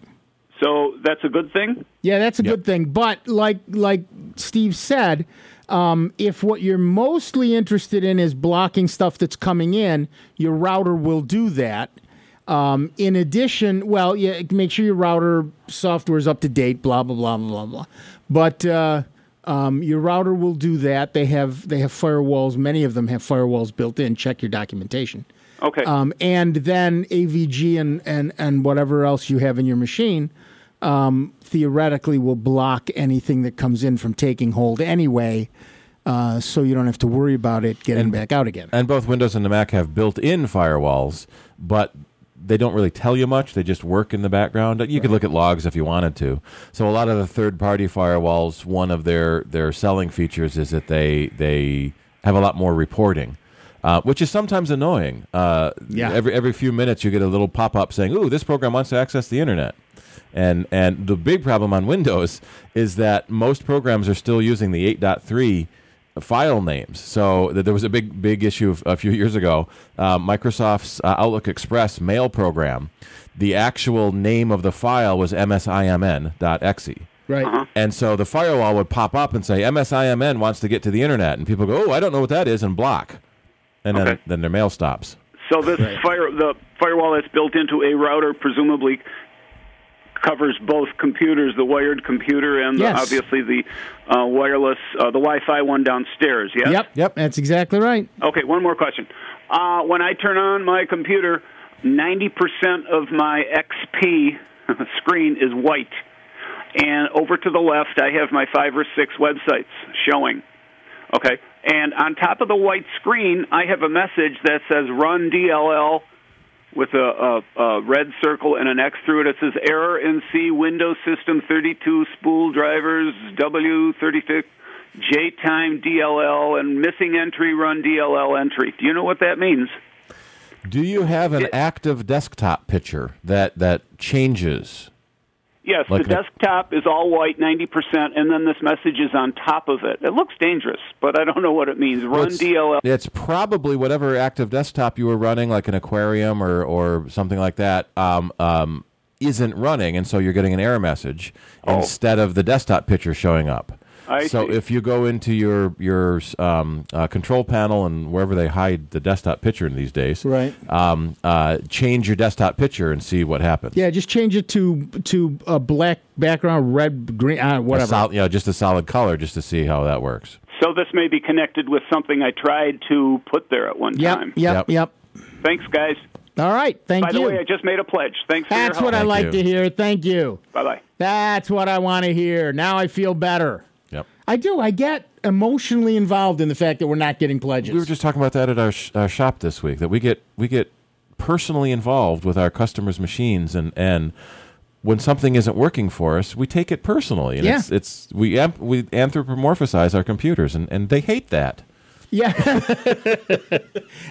So that's a good thing? Yeah, that's a yep. good thing. But like like Steve said, um, if what you're mostly interested in is blocking stuff that's coming in, your router will do that. Um, in addition, well, yeah, make sure your router software is up to date, blah, blah, blah, blah, blah. But uh, um, your router will do that. They have they have firewalls. Many of them have firewalls built in. Check your documentation. Okay. Um, and then A V G and, and, and whatever else you have in your machine um, theoretically will block anything that comes in from taking hold anyway, uh, so you don't have to worry about it getting and, back out again. And both Windows and the Mac have built-in firewalls, but they don't really tell you much. They just work in the background. You could look at logs if you wanted to. So a lot of the third-party firewalls, one of their, their selling features is that they they have a lot more reporting. uh, which is sometimes annoying. Uh, Yeah. Every every few minutes, you get a little pop up saying, "Ooh, this program wants to access the internet." And and the big problem on Windows is that most programs are still using the eight point three file names. So th- there was a big big issue f- a few years ago. Uh, Microsoft's uh, Outlook Express mail program, the actual name of the file was msimn dot e x e. Right. Uh-huh. And so the firewall would pop up and say, msimn wants to get to the internet. And people go, oh, I don't know what that is, and block. And then, Okay. then their mail stops. So this fire, the firewall that's built into a router presumably covers both computers, the wired computer and the, Yes. obviously the uh, wireless, uh, the Wi-Fi one downstairs, yes? Yep. Yep. That's exactly right. Okay, one more question. Uh, when I turn on my computer, ninety percent of my X P screen is white. And over to the left, I have my five or six websites showing. Okay, and on top of the white screen, I have a message that says run D L L with a, a, a red circle and an X through it. It says error in C, Windows System thirty-two spool drivers, W thirty-six, J-time D L L, and missing entry, run D L L entry. Do you know what that means? Do you have an It- active desktop picture that, that changes? Yes, Like the the- desktop is all white, ninety percent, and then this message is on top of it. It looks dangerous, but I don't know what it means. Run It's- D L L. It's probably whatever active desktop you were running, like an aquarium or, or something like that, um, um, isn't running, and so you're getting an error message Oh. instead of the desktop picture showing up. I so see. if you go into your your um, uh, control panel and wherever they hide the desktop picture in these days, Right. um, uh, change your desktop picture and see what happens. Yeah, just change it to to a black background, red, green, uh, A whatever. sol- you know, just a solid color, just to see how that works. So this may be connected with something I tried to put there at one Yep, time. yep, Yep. yep. Thanks, guys. All right, thank By you. the way, I just made a pledge. Thanks for That's your what I help. Thank like you. to hear. Thank you. Bye-bye. That's what I want to hear. Now I feel better. Yep. I do. I get emotionally involved in the fact that we're not getting pledges. We were just talking about that at our, sh- our shop this week. That we get we get personally involved with our customers' machines, and, and when something isn't working for us, we take it personally. And Yeah. it's, it's we amp- we anthropomorphize our computers, and, and they hate that. Yeah. I,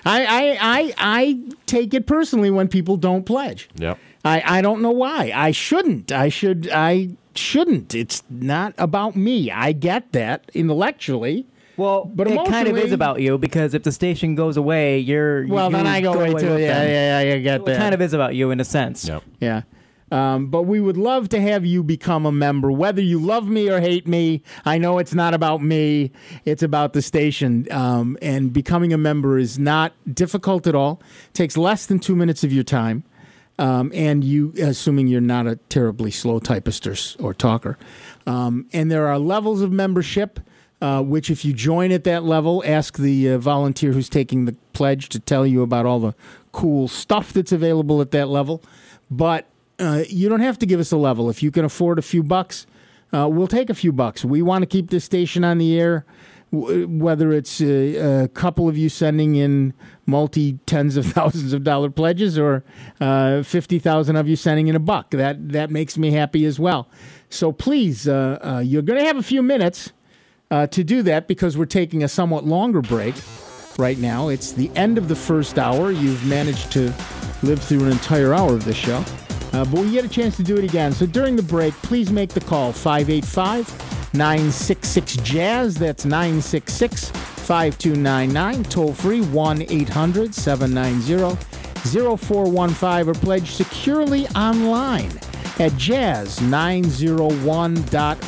I I I take it personally when people don't pledge. Yep. I, I don't know why. I shouldn't. I should I shouldn't. It's not about me. I get that intellectually. Well, But it kind of emotionally- is about you, because if the station goes away, you're Well, you then I go away right to with yeah, them. yeah, yeah, I get So that. It kind of is about you in a sense. Yep. Yeah. Um, but we would love to have you become a member, whether you love me or hate me. I know it's not about me. It's about the station. Um, and becoming a member is not difficult at all. Takes less than two minutes of your time. Um, and you, assuming you're not a terribly slow typist or, s- or talker. Um, and there are levels of membership, uh, which if you join at that level, ask the uh, volunteer who's taking the pledge to tell you about all the cool stuff that's available at that level. But uh, you don't have to give us a level. If you can afford a few bucks, uh, we'll take a few bucks. We want to keep this station on the air, w- whether it's a, a couple of you sending in multi tens of thousands of dollar pledges or uh, fifty thousand of you sending in a buck. That that makes me happy as well. So please, uh, uh, you're going to have a few minutes uh, to do that, because we're taking a somewhat longer break right now. It's the end of the first hour. You've managed to live through an entire hour of this show. Uh, but we get a chance to do it again. So during the break, please make the call, five eight five, nine six six, jazz. That's nine six six, five two nine nine. Toll free, one eight hundred, seven nine zero, zero four one five, or pledge securely online at jazz nine oh one dot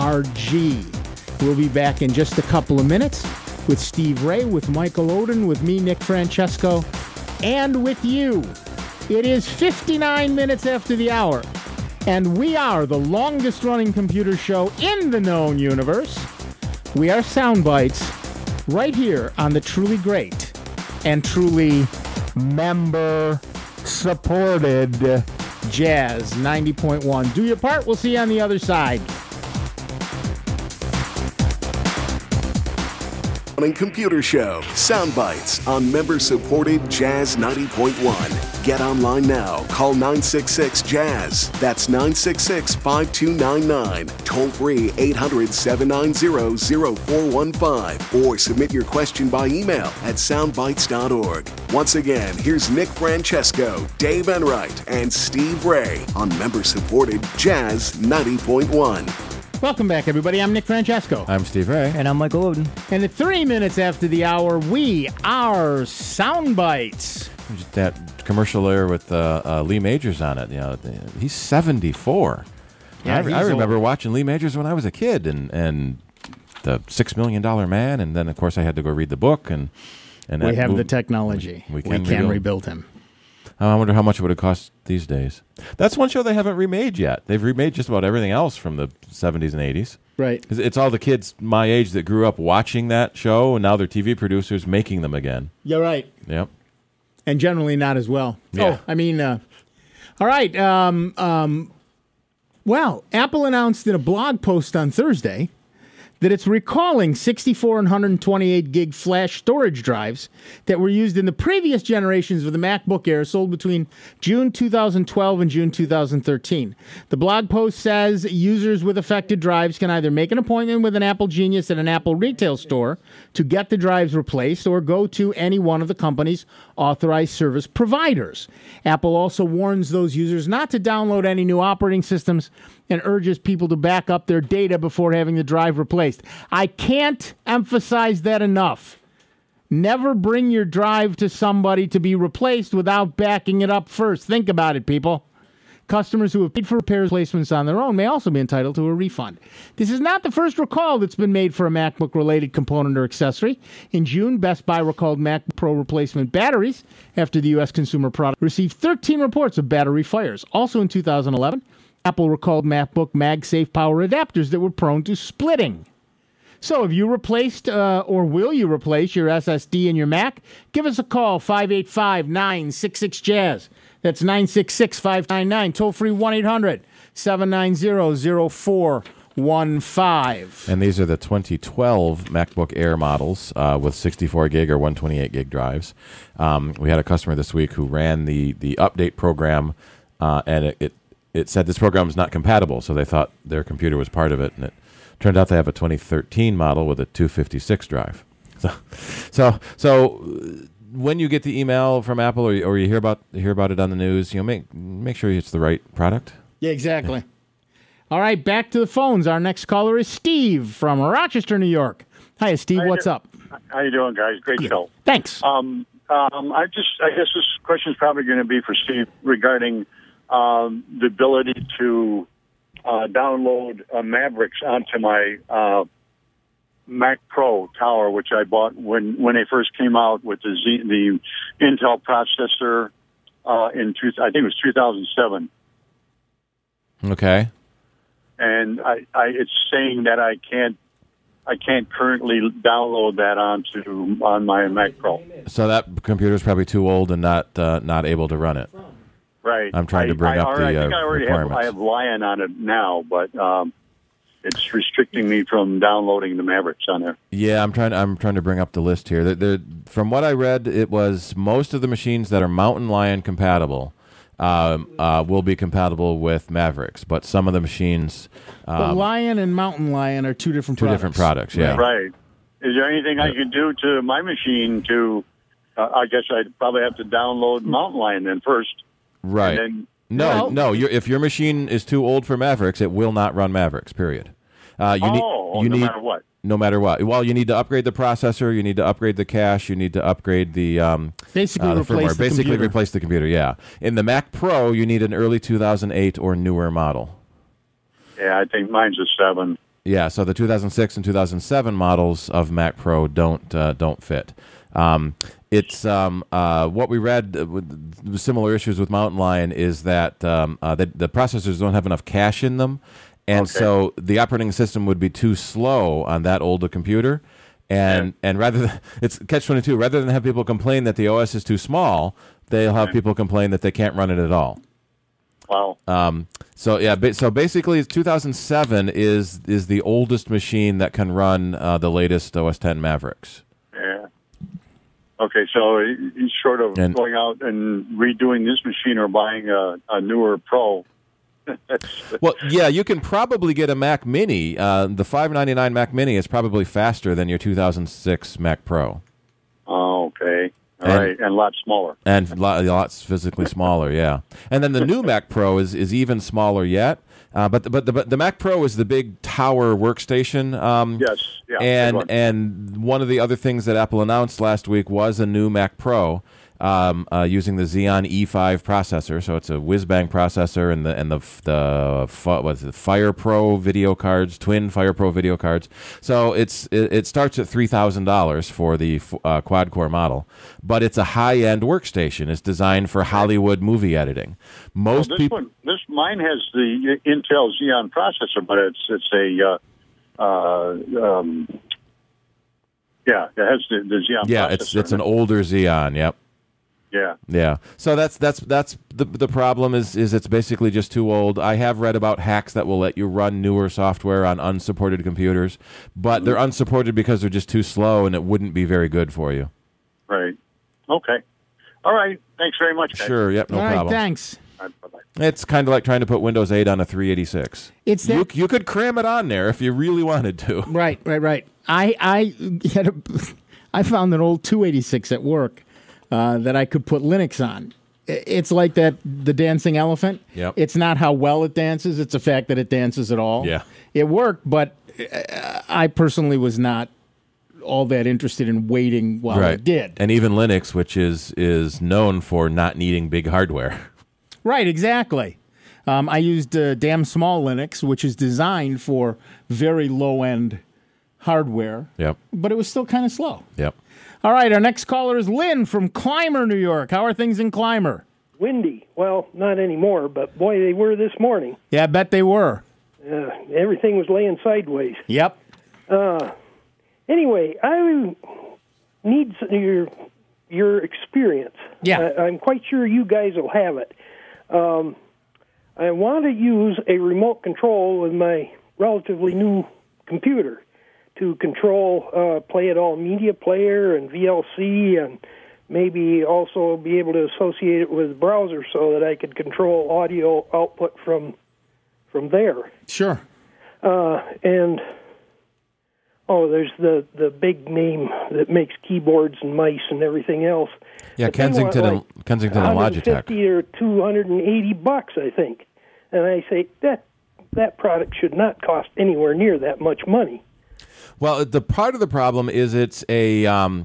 org. We'll be back in just a couple of minutes with Steve Ray, with Michael Oden, with me, Nick Francesco, and with you. It is fifty-nine minutes after the hour, and we are the longest running computer show in the known universe. We are Soundbites, right here on the truly great and truly member-supported Jazz ninety point one. Do your part. We'll see you on the other side. Computer Show. Sound bites on member-supported Jazz ninety point one. Get online now. Call nine six six jazz. That's nine six six, five two nine nine. Toll free eight hundred, seven nine zero, zero four one five. Or submit your question by email at soundbites dot org. Once again, here's Nick Francesco, Dave Enright, and Steve Ray on member-supported Jazz ninety point one. Welcome back, everybody. I'm Nick Francesco. I'm Steve Ray. And I'm Michael Oden. And at three minutes after the hour, we are Soundbites. That commercial there with uh, uh, Lee Majors on it. You know, he's seventy-four. Yeah, I, he's I remember old. watching Lee Majors when I was a kid, and, and the Six Million Dollar Man, and then of course I had to go read the book. And, and we that have movie, the technology. We, we we can, can rebuild. rebuild him. I wonder how much it would have cost these days. That's one show they haven't remade yet. They've remade just about everything else from the seventies and eighties. Right. It's, it's all the kids my age that grew up watching that show, and now they're T V producers making them again. You're right. Yep. And generally not as well. Yeah. Oh, I mean, uh, all right. Um, um, well, Apple announced in a blog post on Thursday that it's recalling sixty-four and one twenty-eight gig flash storage drives that were used in the previous generations of the MacBook Air sold between June two thousand twelve and June two thousand thirteen. The blog post says users with affected drives can either make an appointment with an Apple Genius at an Apple retail store to get the drives replaced or go to any one of the company's authorized service providers. Apple also warns those users not to download any new operating systems and urges people to back up their data before having the drive replaced. I can't emphasize that enough. Never bring your drive to somebody to be replaced without backing it up first. Think about it, people. Customers who have paid for repair replacements on their own may also be entitled to a refund. This is not the first recall that's been made for a MacBook-related component or accessory. In June, Best Buy recalled MacBook Pro replacement batteries after the U S consumer product received thirteen reports of battery fires. Also in two thousand eleven, Apple recalled MacBook MagSafe power adapters that were prone to splitting. So have you replaced uh, or will you replace your S S D in your Mac? Give us a call, five eight five, nine six six, jazz. That's nine six six, five nine nine. Toll free one eight hundred, seven nine zero, zero four one five. And these are the twenty twelve MacBook Air models uh, with sixty-four gig or one twenty-eight gig drives. Um, we had a customer this week who ran the, the update program, uh, and it, it It said this program is not compatible, so they thought their computer was part of it, and it turned out they have a twenty thirteen model with a two fifty-six drive. So, so, so when you get the email from Apple or, or you hear about hear about it on the news, you know, make make sure it's the right product. Yeah, exactly. Yeah. All right, back to the phones. Our next caller is Steve from Rochester, New York. Hi, Steve. What's do- up? How you doing, guys? Great yeah. show. Thanks. Um, um, I just, I guess this question is probably going to be for Steve regarding um, the ability to uh, download uh, Mavericks onto my uh, Mac Pro Tower, which I bought when when they first came out with the Z, the Intel processor uh, in two, I think it was two thousand seven. Okay. And I, I, it's saying that I can't, I can't currently download that onto on my Mac Pro. So that computer's probably too old and not uh, not able to run it. Right. I'm trying to bring I, up I, the I think uh, I already requirements. have, I have Lion on it now, but um, it's restricting me from downloading the Mavericks on there. Yeah, I'm trying. I'm trying to bring up the list here. They're, they're, from what I read, it was most of the machines that are Mountain Lion compatible um, uh, will be compatible with Mavericks, but some of the machines. Um, but Lion and Mountain Lion are two different two products. different products. Yeah. Right. Is there anything I can do to my machine to? Uh, I guess I'd probably have to download Mountain Lion then first. Right. And then, No, Well- no. You're, if your machine is too old for Mavericks, it will not run Mavericks. Period. Uh, you oh, need, you no need, matter what. No matter what. Well, you need to upgrade the processor. You need to upgrade the cache. You need to upgrade the um, Basically uh, the replace firmware. the Basically computer. replace the computer. Yeah. In the Mac Pro, you need an early two thousand eight or newer model. Yeah, I think mine's a seven. Yeah. So the two thousand six and two thousand seven models of Mac Pro don't uh, don't fit. Um, it's um, uh, what we read uh, with similar issues with Mountain Lion is that um, uh, the, the processors don't have enough cache in them, and Okay. so the operating system would be too slow on that older computer. And and rather than it's catch twenty-two, rather than have people complain that the O S is too small, they'll have people complain that they can't run it at all. Wow. Um, so yeah, ba- so basically, two thousand seven is is the oldest machine that can run uh, the latest O S ten Mavericks. Okay, so he's sort of And- going out and redoing this machine or buying a, a newer Pro. Well, yeah, you can probably get a Mac Mini. Uh, the five ninety-nine Mac Mini is probably faster than your two thousand six Mac Pro. Oh, okay. All And- right, and a lot smaller. And lot, lots physically smaller, yeah. And then the new Mac Pro is, is even smaller yet. Uh, but the, but the but the Mac Pro is the big tower workstation. Um, Yes, yeah, good And one. and one of the other things that Apple announced last week was a new Mac Pro. Um, uh, using the Xeon E five processor, so it's a whiz-bang processor, and the and the the what's it, Fire Pro video cards, twin Fire Pro video cards. So it's it, it starts at three thousand dollars for the uh, quad-core model, but it's a high-end workstation. It's designed for Hollywood movie editing. Most well, this people, one, this mine has the Intel Xeon processor, but it's it's a uh, uh, um, yeah, it has the, the Xeon. yeah, processor it's it's in an it. older Xeon. Yep. Yeah. Yeah. So that's that's that's the the problem is is it's basically just too old. I have read about hacks that will let you run newer software on unsupported computers, but they're unsupported because they're just too slow and it wouldn't be very good for you. Right. Okay. All right. Thanks very much, guys. Sure, yep, no All right, problem. thanks. All right, bye-bye. It's kind of like trying to put Windows eight on a three eighty-six. It's you, that- you could cram it on there if you really wanted to. Right, right, right. I I had a, I found an old two eighty-six at work uh, that I could put Linux on. I- It's like that the dancing elephant. Yep. It's not how well it dances; it's the fact that it dances at all. Yeah. It worked, but uh, I personally was not all that interested in waiting while right. it did. And even Linux, which is is known for not needing big hardware. Right, exactly. Um, I used uh, Damn Small Linux, which is designed for very low-end hardware. Yep. But it was still kind of slow. Yep. All right, our next caller is Lynn from Clymer, New York. How are things in Clymer? Windy. Well, not anymore, but boy, they were this morning. Yeah, I bet they were. Uh, everything was laying sideways. Yep. Uh, anyway, I need s- your your experience. Yeah. I, I'm quite sure you guys will have it. Um, I want to use a remote control with my relatively new computer to control uh, Play It All Media Player and V L C, and maybe also be able to associate it with the browser so that I could control audio output from from there. Sure. Uh, and oh, there's the the big name that makes keyboards and mice and everything else. Yeah, But they want, Kensington and like, Kensington and one hundred Logitech. fifty or two hundred eighty bucks, I think. And I say that that product should not cost anywhere near that much money. Well, the part of the problem is it's a um,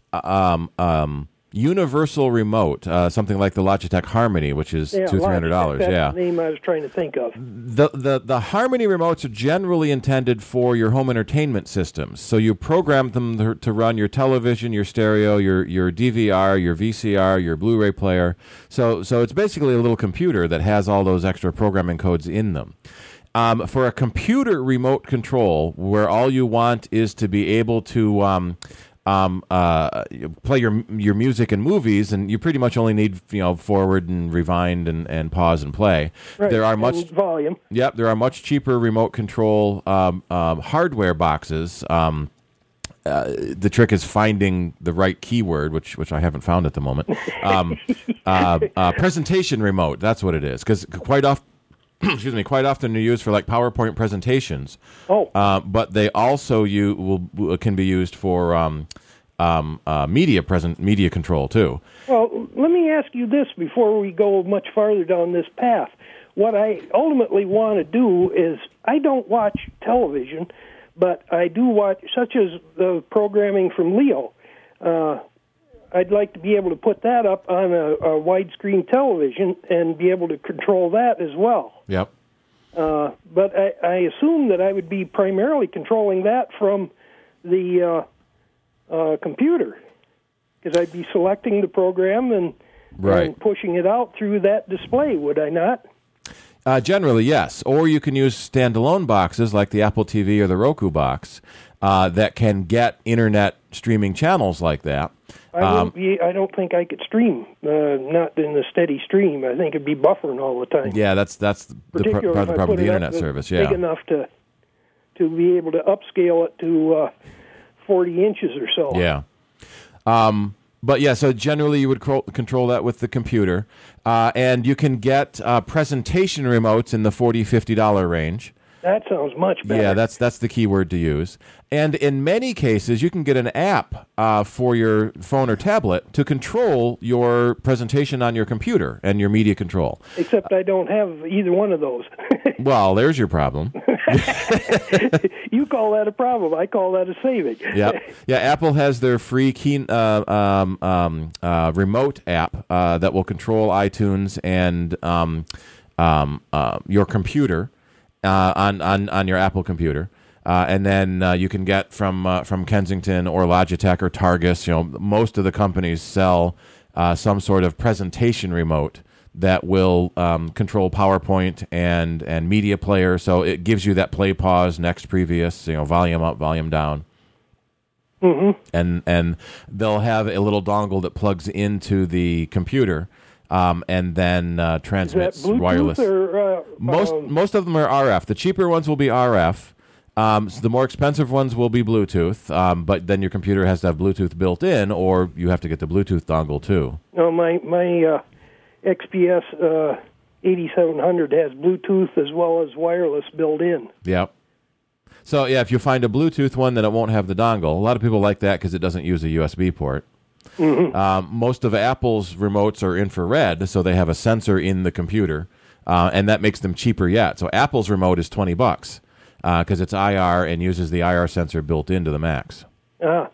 um, um, universal remote, uh, something like the Logitech Harmony, which is Yeah, two three hundred dollars. That's Yeah, the name I was trying to think of. the, the the Harmony remotes are generally intended for your home entertainment systems. So you program them to, to run your television, your stereo, your your D V R, your V C R, your Blu-ray player. So so it's basically a little computer that has all those extra programming codes in them. Um, for a computer remote control, where all you want is to be able to um, um, uh, play your your music and movies, and you pretty much only need you know forward and rewind and, and pause and play. Right, There are and much volume. Yep, there are much cheaper remote control um, um, hardware boxes. Um, uh, the trick is finding the right keyword, which which I haven't found at the moment. Um, uh, uh, presentation remote, that's what it is, because quite often. excuse me, quite often they're used for like PowerPoint presentations. Oh. Uh, but they also you will can be used for um, um, uh, media present media control too. Well, let me ask you this before we go much farther down this path. What I ultimately want to do is, I don't watch television, but I do watch, such as the programming from Leo. Uh, I'd like to be able to put that up on a, a widescreen television and be able to control that as well. Yep. Uh, but I, I assume that I would be primarily controlling that from the uh, uh, computer, because I'd be selecting the program and, Right. and pushing it out through that display, would I not? Uh, generally, yes. Or you can use standalone boxes like the Apple T V or the Roku box uh, that can get internet streaming channels like that. I, Um, wouldn't be, I don't think I could stream, uh, not in the steady stream. I think it'd be buffering all the time. yeah, that's that's the pr- Particularly part of if the I problem put with the it up internet that's service. big Yeah. enough to to be able to upscale it to uh, forty inches or so. Yeah. Um, But yeah, so generally you would cro- control that with the computer. Uh, and you can get uh, presentation remotes in the forty dollars, fifty dollars range. That sounds much better. Yeah, that's that's the key word to use. And in many cases, you can get an app uh, for your phone or tablet to control your presentation on your computer and your media control. Except I don't have either one of those. Well, there's your problem. You call that a problem. I call that a saving. Yeah, yeah. Apple has their free key, uh, um, um, uh, remote app uh, that will control iTunes and um, um, uh, your computer. Uh, on, on, on your Apple computer, uh, and then uh, you can get from uh, from Kensington or Logitech or Targus. You know, most of the companies sell uh, some sort of presentation remote that will um, control PowerPoint and and media player. So it gives you that play, pause, next, previous. You know, volume up, volume down. Mm-hmm. And and they'll have a little dongle that plugs into the computer. Um, and then uh, transmits Is that Bluetooth wireless. Or, uh, most um, most of them are R F. The cheaper ones will be R F. Um, so the more expensive ones will be Bluetooth. Um, but then your computer has to have Bluetooth built in, or you have to get the Bluetooth dongle too. No, my my uh, X P S uh, eighty-seven hundred has Bluetooth as well as wireless built in. Yep. So yeah, if you find a Bluetooth one, then it won't have the dongle. A lot of people like that because it doesn't use a U S B port. Mm-hmm. Um, most of Apple's remotes are infrared, so they have a sensor in the computer, uh, and that makes them cheaper yet. So Apple's remote is twenty bucks because uh, it's I R and uses the I R sensor built into the Macs. Ah.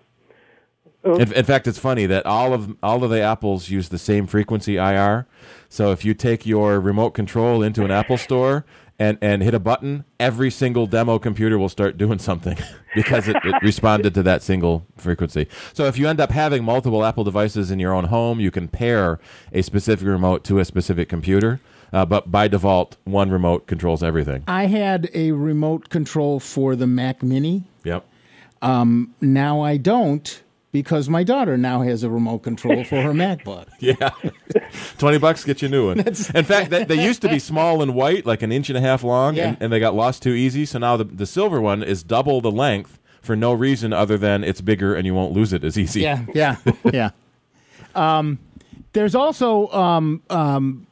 In, in fact, it's funny that all of all of the Apples use the same frequency I R. So if you take your remote control into an Apple store and, and hit a button, every single demo computer will start doing something because it, it responded to that single frequency. So if you end up having multiple Apple devices in your own home, you can pair a specific remote to a specific computer. Uh, but by default, one remote controls everything. I had a remote control for the Mac Mini. Yep. Um, now I don't, because my daughter now has a remote control for her MacBook. Yeah. twenty bucks, get you a new one. In fact, they, they used to be small and white, like an inch and a half long, Yeah. and, and they got lost too easy. So now the, the silver one is double the length for no reason other than it's bigger and you won't lose it as easy. Yeah, yeah, yeah. Um, there's also um, um,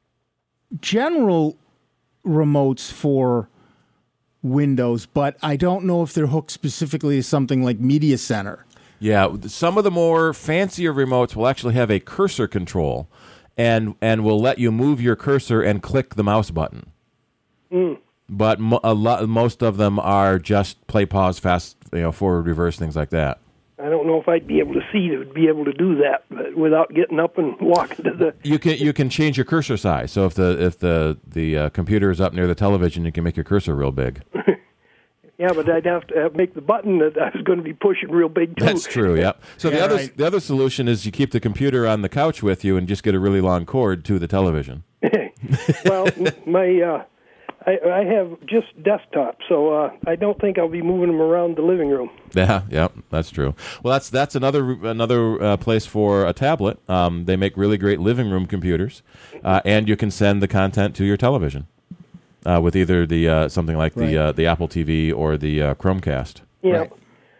general remotes for Windows, but I don't know if they're hooked specifically to something like Media Center. Yeah, some of the more fancier remotes will actually have a cursor control and and will let you move your cursor and click the mouse button. Mm. But mo- a lot, most of them are just play, pause, fast, you know, forward, reverse, things like that. I don't know if I'd be able to see to be able to do that, but without getting up and walking to the. You can you can change your cursor size. So if the if the the uh, computer is up near the television, you can make your cursor real big. Yeah, but I'd have to make the button that I was going to be pushing real big too. That's true. Yep. So Yeah, the other right. the other solution is you keep the computer on the couch with you and just get a really long cord to the television. Well, my uh, I, I have just desktop, so uh, I don't think I'll be moving them around the living room. Yeah, yep, that's true. Well, that's that's another another uh, place for a tablet. Um, they make really great living room computers, uh, and you can send the content to your television uh, with either the uh, something like Right. the uh, the Apple T V or the uh, Chromecast. Yeah. Right.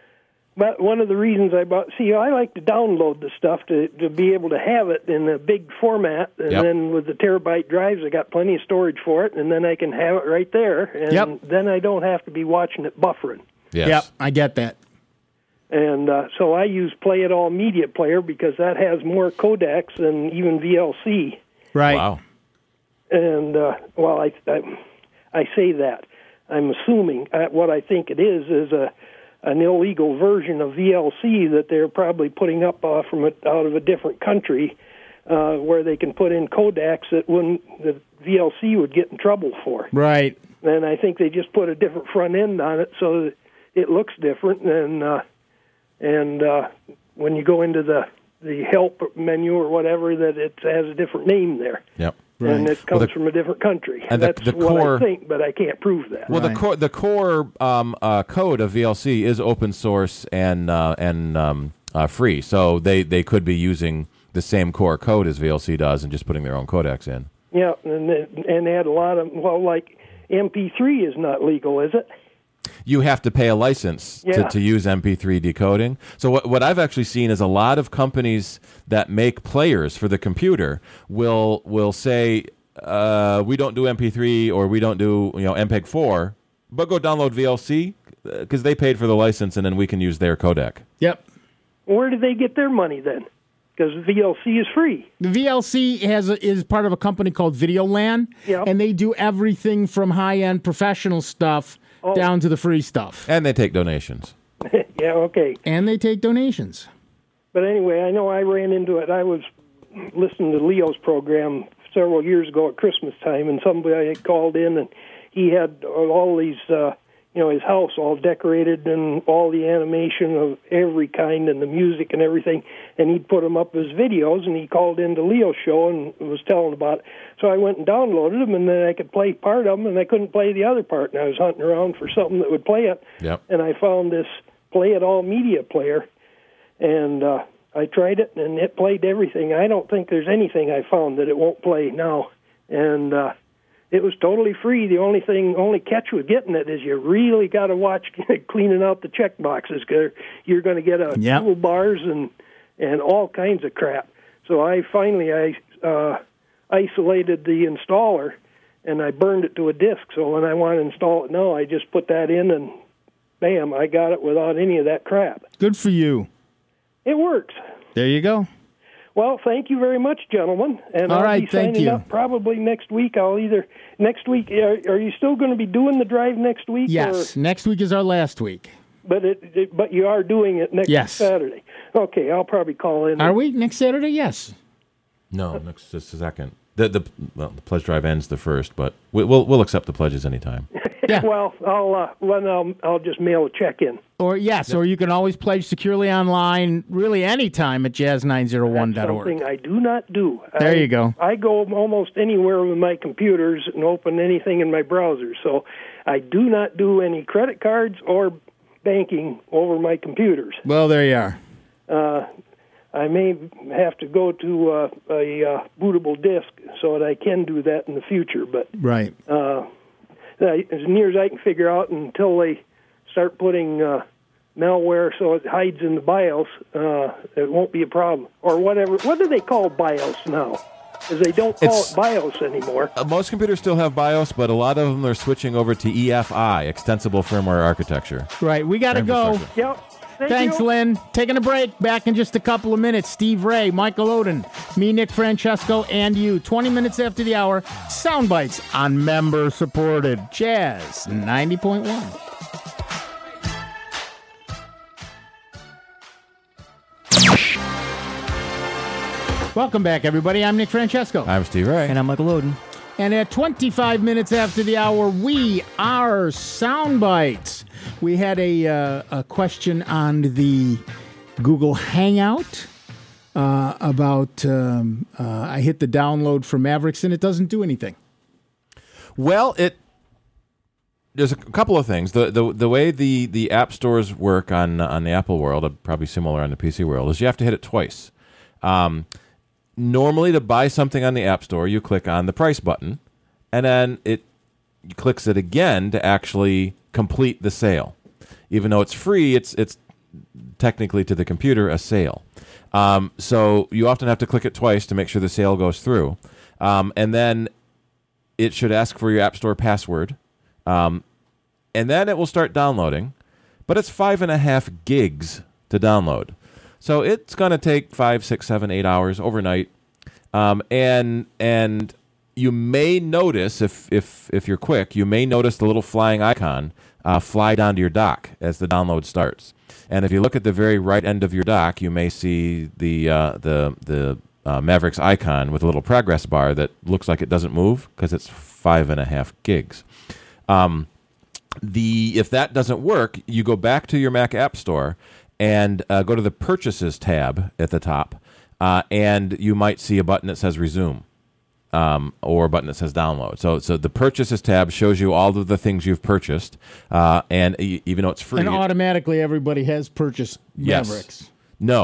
But one of the reasons I bought, see, I like to download the stuff to, to be able to have it in a big format, and Yep. then with the terabyte drives, I got plenty of storage for it, and then I can have it right there, and Yep. then I don't have to be watching it buffering. Yes. Yep, I get that. And uh, so I use Play It All Media Player because that has more codecs than even V L C. Right. Wow. And, uh, well, I, I, I say that. I'm assuming uh, what I think it is is a an illegal version of V L C that they're probably putting up uh, from a, out of a different country uh, where they can put in codecs that wouldn't, the V L C would get in trouble for. Right. And I think they just put a different front end on it so that it looks different. And uh, and uh, when you go into the, the help menu or whatever, that it has a different name there. Yep. And Right. it comes Well, the- from a different country. and the- That's the what core- I think, but I can't prove that. Well, Right. the core the core um, uh, code of V L C is open source and uh, and um, uh, free, so they, they could be using the same core code as V L C does and just putting their own codecs in. Yeah, and they, and they had a lot of, well, like M P three is not legal, is it? you have to pay a license Yeah. to, to use M P three decoding. So what what I've actually seen is a lot of companies that make players for the computer will will say uh, we don't do M P three or we don't do you know M P E G four, but go download V L C because they paid for the license and then we can use their codec. Yep. Where do they get their money then? Because V L C is free. The V L C has a, is part of a company called Videoland, Yep. and they do everything from high-end professional stuff Oh. down to the free stuff. And they take donations. Yeah, okay. And they take donations. But anyway, I know I ran into it. I was listening to Leo's program several years ago at Christmas time, and somebody had called in, and he had all these, uh, you know, his house all decorated and all the animation of every kind and the music and everything, and he'd put them up as videos, and he called into Leo's show and was telling about it. So I went and downloaded them, and then I could play part of them, and I couldn't play the other part, and I was hunting around for something that would play it. Yep. And I found this Play It All media player, and uh, I tried it, and it played everything. I don't think there's anything I found that it won't play now. And uh, it was totally free. The only thing, only catch with getting it is you really got to watch cleaning out the check boxes, because you're going to get a Yep. toolbars and and all kinds of crap. So I finally I uh, isolated the installer, and I burned it to a disk. So when I want to install it now, I just put that in, and bam, I got it without any of that crap. Good for you. It works. There you go. Well, thank you very much, gentlemen. And All I'll right, be thank signing you. up probably next week. I'll either next week. Are, are you still going to be doing the drive next week? Yes. Or, Next week is our last week. but it, it, but you are doing it next Yes. Saturday. Okay, I'll probably call in. Are we next Saturday? Yes. No, next just a second. The the well, the pledge drive ends the first, but we, we'll we'll accept the pledges anytime. Well, I'll uh, well, I'll, I'll just mail a check in. Or yes, or you can always pledge securely online, really anytime at jazz nine oh one dot org. Something I do not do. There I, you go. I go almost anywhere with my computers and open anything in my browser. So I do not do any credit cards or banking over my computers. Well, there you are. Uh, I may have to go to uh, a uh, bootable disk so that I can do that in the future. But Right. uh, as near as I can figure out, until they start putting uh, malware so it hides in the BIOS, uh, it won't be a problem. Or whatever. What do they call BIOS now? Because they don't call It's- it BIOS anymore. Uh, most computers still have BIOS, but a lot of them are switching over to E F I, Extensible Firmware Architecture. Right. We got to For go. infrastructure. Yep. Thank Thanks, you. Lynn. Taking a break. Back in just a couple of minutes. Steve Ray, Michael Oden, me, Nick Francesco, and you. twenty minutes after the hour. Sound bites on member-supported Jazz ninety point one. Welcome back, everybody. I'm Nick Francesco. I'm Steve Ray. And I'm Michael Oden. And at twenty-five minutes after the hour, we are Sound Bites. We had a, uh, a question on the Google Hangout uh, about um, uh, I hit the download for Mavericks and it doesn't do anything. Well, it there's a couple of things. The the the way the, the app stores work on on the Apple world, uh, probably similar on the P C world, is you have to hit it twice. Um, normally, to buy something on the App Store, you click on the price button, and then it clicks it again to actually complete the sale. Even though it's free, it's it's technically to the computer a sale. Um, so you often have to click it twice to make sure the sale goes through, um, and then it should ask for your App Store password, um, and then it will start downloading. But it's five and a half gigs to download. So it's going to take five, six, seven, eight hours overnight, um, and and you may notice if if if you're quick, you may notice the little flying icon uh, fly down to your dock as the download starts. And if you look at the very right end of your dock, you may see the uh, the the uh, Mavericks icon with a little progress bar that looks like it doesn't move because it's five and a half gigs. Um, the if that doesn't work, you go back to your Mac App Store and uh, go to the Purchases tab at the top, uh, and you might see a button that says Resume, um, or a button that says Download. So, so the Purchases tab shows you all of the things you've purchased, uh, and e- even though it's free, And it- automatically everybody has purchased yes. Mavericks. No,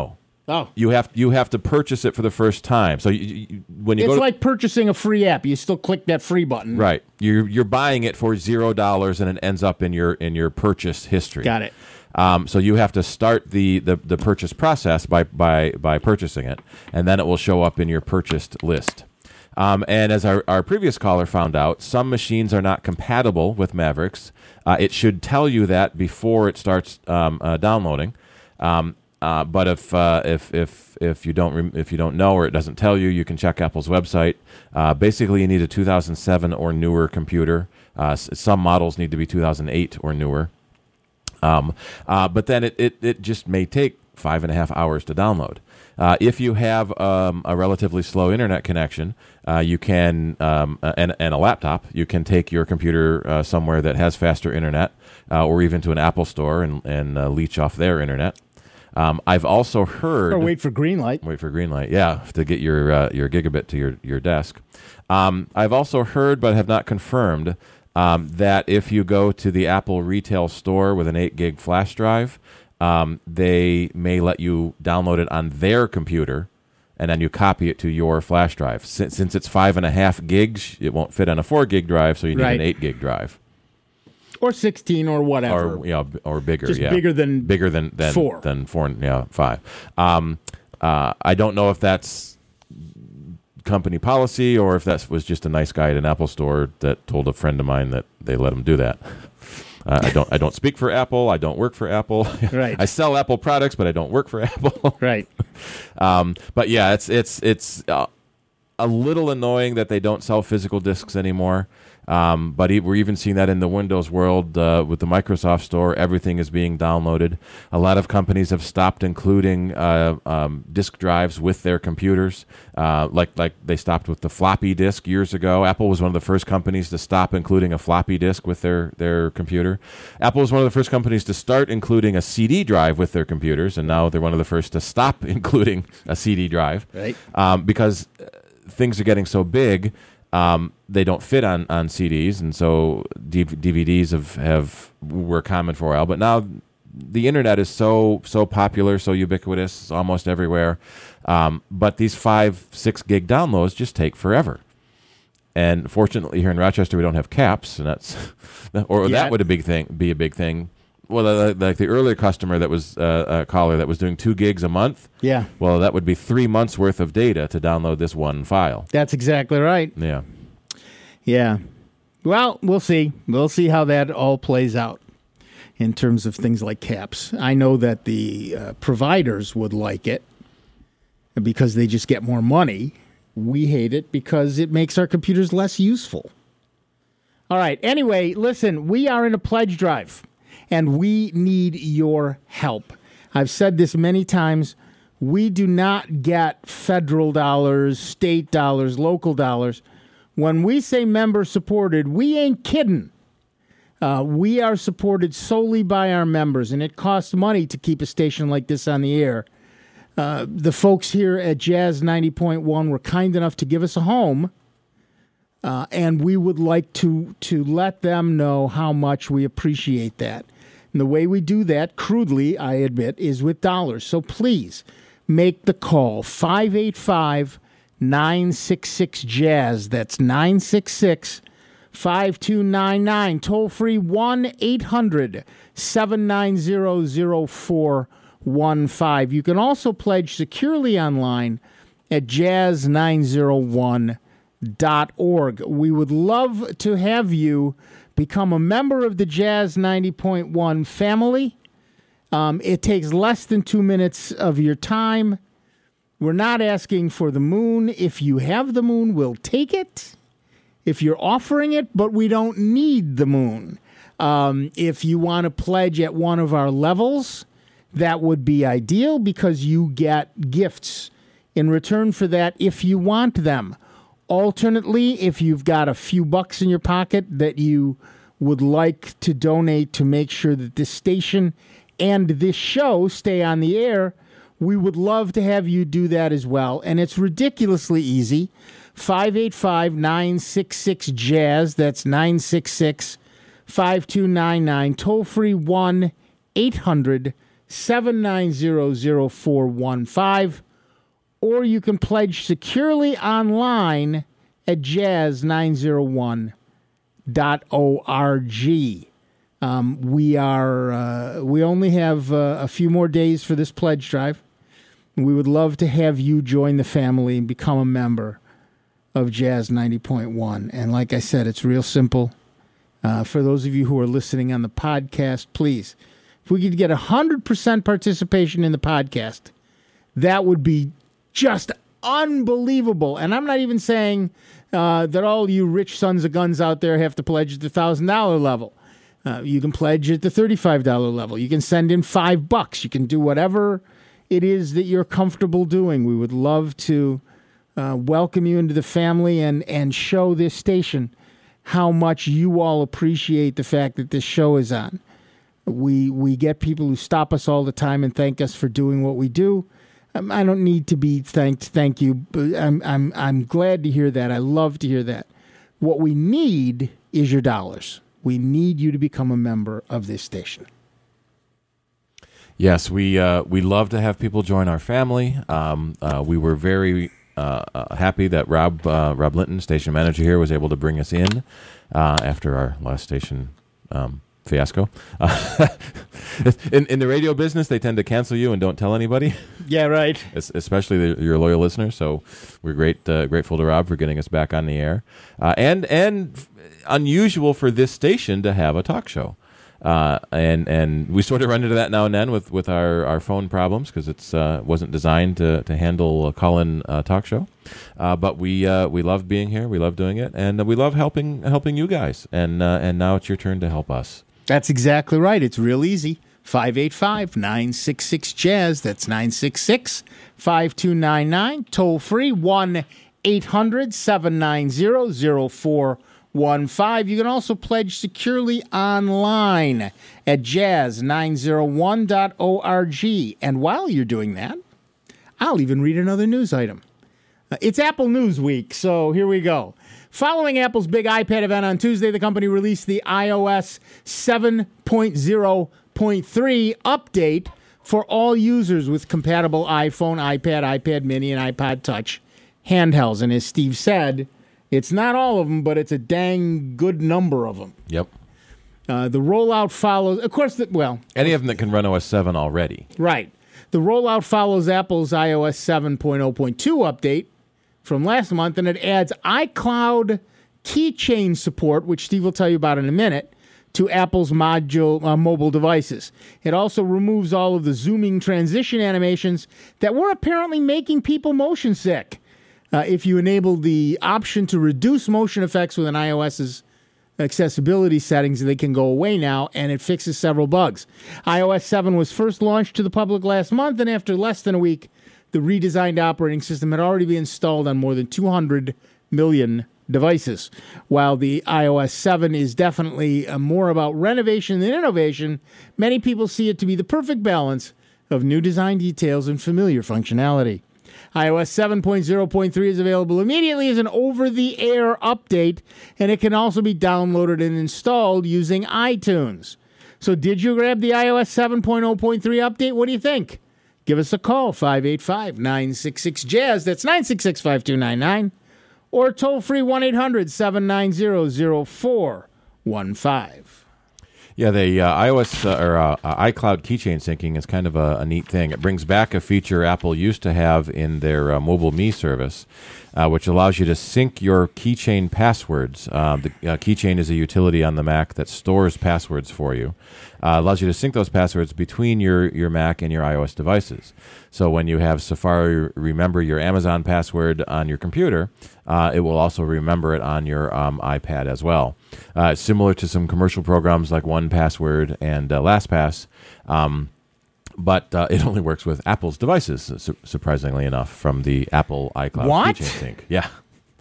Oh. You have you have to purchase it for the first time. So you, you, when you it's go to, like purchasing a free app. You still click that free button. right, you're you're buying it for zero dollars, and it ends up in your in your purchase history. Got it. Um, so you have to start the, the, the purchase process by, by by purchasing it, and then it will show up in your purchased list. Um, and as our, our previous caller found out, some machines are not compatible with Mavericks. Uh, it should tell you that before it starts um, uh, downloading. Um, Uh, but if uh, if if if you don't rem- if you don't know or it doesn't tell you, you can check Apple's website. Uh, basically, you need a two thousand seven or newer computer. Uh, s- some models need to be two thousand eight or newer. Um, uh, but then it, it it just may take five and a half hours to download. Uh, if you have um, a relatively slow internet connection, uh, you can um, uh, and and a laptop, you can take your computer uh, somewhere that has faster internet, uh, or even to an Apple store and and uh, leech off their internet. Um, I've also heard. Or wait for green light. Wait for green light, yeah, to get your uh, your gigabit to your your desk. Um, I've also heard, but have not confirmed, um, that if you go to the Apple retail store with an eight gig flash drive, um, they may let you download it on their computer, and then you copy it to your flash drive. Since, since it's five and a half gigs, it won't fit on a four gig drive, so you need Right. an eight gig drive. Or sixteen or whatever. Or you know, or bigger, Just yeah, bigger than bigger than, than four. than four, yeah, five. Um, uh, I don't know if that's company policy or if that was just a nice guy at an Apple store that told a friend of mine that they let him do that. Uh, I don't. I don't speak for Apple. I don't work for Apple. Right. I sell Apple products, but I don't work for Apple. Right. Um, but yeah, it's it's it's uh, a little annoying that they don't sell physical discs anymore. Um, but e- we're even seeing that in the Windows world uh, with the Microsoft Store. Everything is being downloaded. A lot of companies have stopped including uh, um, disk drives with their computers, uh, like like they stopped with the floppy disk years ago. Apple was one of the first companies to stop including a floppy disk with their, their computer. Apple was one of the first companies to start including a C D drive with their computers, and now they're one of the first to stop including a C D drive. Right. Um, because uh, things are getting so big. Um, they don't fit on, on C Ds, and so D- DVDs have, have were common for a while. But now the internet is so so popular, so ubiquitous, it's almost everywhere. Um, but these five, six gig downloads just take forever. And fortunately, here in Rochester, we don't have caps, and that's or Yeah. that would a big thing be a big thing. Well, uh, like the earlier customer that was uh, a caller that was doing two gigs a month. Yeah. Well, that would be three months worth of data to download this one file. That's exactly right. Yeah. Yeah. Well, we'll see. We'll see how that all plays out in terms of things like caps. I know that the uh, providers would like it because they just get more money. We hate it because it makes our computers less useful. All right. Anyway, listen, we are in a pledge drive, and we need your help. I've said this many times. We do not get federal dollars, state dollars, local dollars. When we say member supported, we ain't kidding. Uh, we are supported solely by our members, and it costs money to keep a station like this on the air. Uh, the folks here at Jazz ninety point one were kind enough to give us a home, uh, and we would like to, to let them know how much we appreciate that. And the way we do that, crudely, I admit, is with dollars. So please make the call, five eight five, nine six six, jazz. That's nine six six, five two nine nine. Toll free one eight hundred, seven nine zero, zero four one five. You can also pledge securely online at jazz nine oh one dot org. We would love to have you become a member of the Jazz ninety point one family. Um, it takes less than two minutes of your time. We're not asking for the moon. If you have the moon, we'll take it. If you're offering it, but we don't need the moon. Um, if you want to pledge at one of our levels, that would be ideal because you get gifts in return for that if you want them. Alternately, if you've got a few bucks in your pocket that you would like to donate to make sure that this station and this show stay on the air, we would love to have you do that as well. And it's ridiculously easy. five eight five, nine six six, jazz. That's nine six six, five two nine nine. Toll free one eight hundred, seven nine zero, zero four one five, or you can pledge securely online at jazz nine oh one dot org. Um, we are uh, we only have uh, a few more days for this pledge drive. We would love to have you join the family and become a member of Jazz ninety point one. And like I said, it's real simple. Uh, for those of you who are listening on the podcast, please, if we could get one hundred percent participation in the podcast, that would be just unbelievable. And I'm not even saying uh, that all you rich sons of guns out there have to pledge at the one thousand dollars level. Uh, you can pledge at the thirty-five dollars level. You can send in five bucks. You can do whatever it is that you're comfortable doing. We would love to uh, welcome you into the family and, and show this station how much you all appreciate the fact that this show is on. We we get people who stop us all the time and thank us for doing what we do. Um, I don't need to be thanked. Thank you. But I'm I'm I'm glad to hear that. I love to hear that. What we need is your dollars. We need you to become a member of this station. Yes, we uh, we love to have people join our family. Um, uh, we were very uh, uh, happy that Rob uh, Rob Linton, station manager here, was able to bring us in uh, after our last station um, fiasco. Uh, in in the radio business, they tend to cancel you and don't tell anybody. Yeah, right. Es- especially the, your loyal listeners. So we're great uh, grateful to Rob for getting us back on the air, uh, and and f- unusual for this station to have a talk show. Uh, and and we sort of run into that now and then with, with our, our phone problems because it's uh, wasn't designed to, to handle a call-in uh, talk show. Uh, but we uh, we love being here. We love doing it, and we love helping helping you guys. And uh, and now it's your turn to help us. That's exactly right. It's real easy. five eight five, nine six six, jazz. That's nine six six, five two nine nine. Toll free one eight hundred, seven nine zero, zero four one five. You can also pledge securely online at jazz nine oh one dot org. And while you're doing that, I'll even read another news item. Uh, it's Apple News Week, so here we go. Following Apple's big iPad event on Tuesday, the company released the iOS seven point oh point three update for all users with compatible iPhone, iPad, iPad mini, and iPod Touch handhelds. And as Steve said, it's not all of them, but it's a dang good number of them. Yep. Uh, the rollout follows, of course, the, well... Any of them that can run O S seven already. Right. The rollout follows Apple's iOS seven point oh point two update from last month, and it adds iCloud keychain support, which Steve will tell you about in a minute, to Apple's module, uh, mobile devices. It also removes all of the zooming transition animations that were apparently making people motion sick. Uh, if you enable the option to reduce motion effects within iOS's accessibility settings, they can go away now, and it fixes several bugs. iOS seven was first launched to the public last month, and after less than a week, the redesigned operating system had already been installed on more than two hundred million devices. While the iOS seven is definitely uh, more about renovation than innovation, many people see it to be the perfect balance of new design details and familiar functionality. iOS seven point oh point three is available immediately as an over-the-air update, and it can also be downloaded and installed using iTunes. So did you grab the iOS seven point oh point three update? What do you think? Give us a call, five eight five, nine six six, jazz. That's nine six six, five two nine nine. Or toll-free one eight hundred, seven nine zero, zero four one five. Yeah, the uh, iOS uh, or uh, iCloud keychain syncing is kind of a, a neat thing. It brings back a feature Apple used to have in their uh, Mobile Me service, uh, which allows you to sync your keychain passwords. Uh, the uh, keychain is a utility on the Mac that stores passwords for you. Uh, allows you to sync those passwords between your, your Mac and your iOS devices. So when you have Safari remember your Amazon password on your computer, uh, it will also remember it on your um, iPad as well. Uh, similar to some commercial programs like one Password and uh, LastPass, um, but uh, it only works with Apple's devices, su- surprisingly enough, from the Apple iCloud what? keychain sync. Yeah.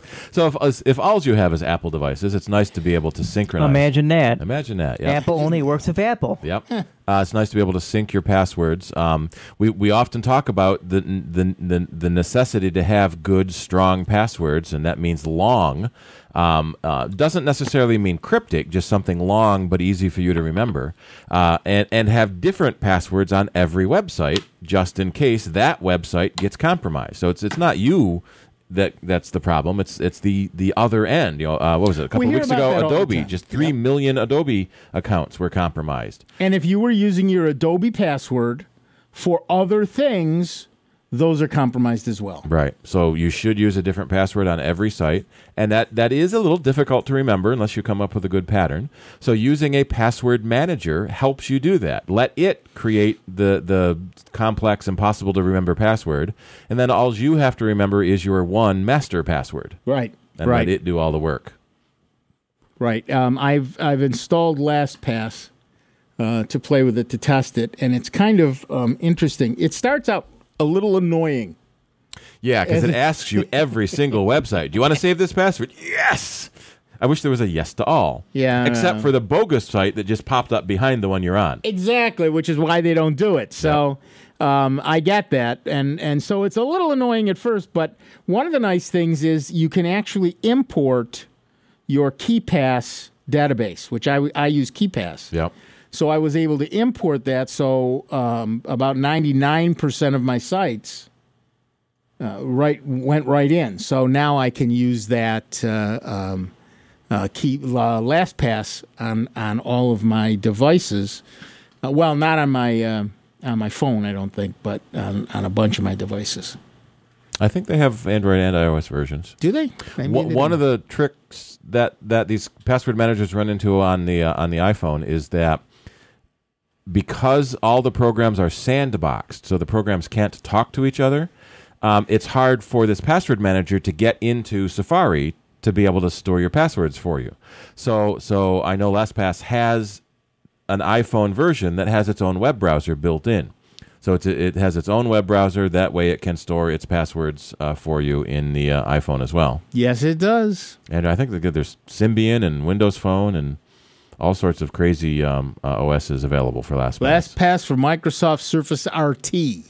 So if if all you have is Apple devices, it's nice to be able to synchronize. Imagine that. Imagine that. Yeah. Apple only works with Apple. Yep. Uh, it's nice to be able to sync your passwords. Um, we we often talk about the, the the the necessity to have good, strong passwords, and that means long. Um, uh, doesn't necessarily mean cryptic, just something long but easy for you to remember, uh, and and have different passwords on every website, just in case that website gets compromised. So it's it's not you that that's the problem. It's it's the the other end. You know, uh, what was it? A couple We of hear weeks about ago, that all the Adobe, time. just three million Adobe accounts were compromised. And if you were using your Adobe password for other things, those are compromised as well. Right. So you should use a different password on every site. And that, that is a little difficult to remember unless you come up with a good pattern. So using a password manager helps you do that. Let it create the, the complex, impossible to remember password. And then all you have to remember is your one master password. Right. And right. let it do all the work. Right. Um, I've I've installed LastPass uh, to play with it, to test it. And it's kind of um, interesting. It starts out a little annoying. Yeah, because it asks you every single website. Do you want to save this password? Yes! I wish there was a yes to all. Yeah. Except for the bogus site that just popped up behind the one you're on. Exactly, which is why they don't do it. So um, I get that. And, and so it's a little annoying at first, but one of the nice things is you can actually import your KeePass database, which I, I use KeePass. Yep. So I was able to import that. So um, about ninety-nine percent of my sites uh, right went right in. So now I can use that uh, um, uh, key, uh, LastPass on on all of my devices. Uh, well, not on my uh, on my phone, I don't think, but on, on a bunch of my devices. I think they have Android and iOS versions. Do they? Maybe One, they one do. of the tricks that, that these password managers run into on the uh, on the iPhone is that because all the programs are sandboxed, so the programs can't talk to each other, um, it's hard for this password manager to get into Safari to be able to store your passwords for you. So, so I know LastPass has an iPhone version that has its own web browser built in. So it's, it has its own web browser. That way it can store its passwords uh, for you in the uh, iPhone as well. Yes, it does. And I think that there's Symbian and Windows Phone and all sorts of crazy um, uh, O Ss available for LastPass. LastPass for Microsoft Surface R T.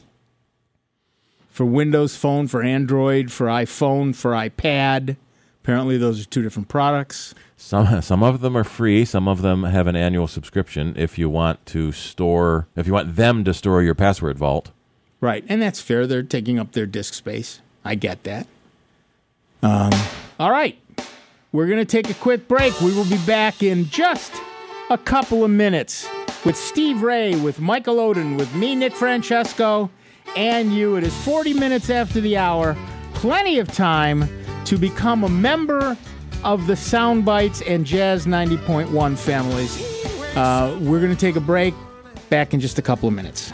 For Windows Phone, for Android, for iPhone, for iPad. Apparently those are two different products. Some some of them are free. Some of them have an annual subscription if you want to store, if you want them to store your password vault. Right, and that's fair. They're taking up their disk space. I get that. Um, all right. We're going to take a quick break. We will be back in just a couple of minutes with Steve Ray, with Michael Oden, with me, Nick Francesco, and you. It is forty minutes after the hour. Plenty of time to become a member of the Soundbites and Jazz ninety point one families. Uh, we're going to take a break. Back in just a couple of minutes.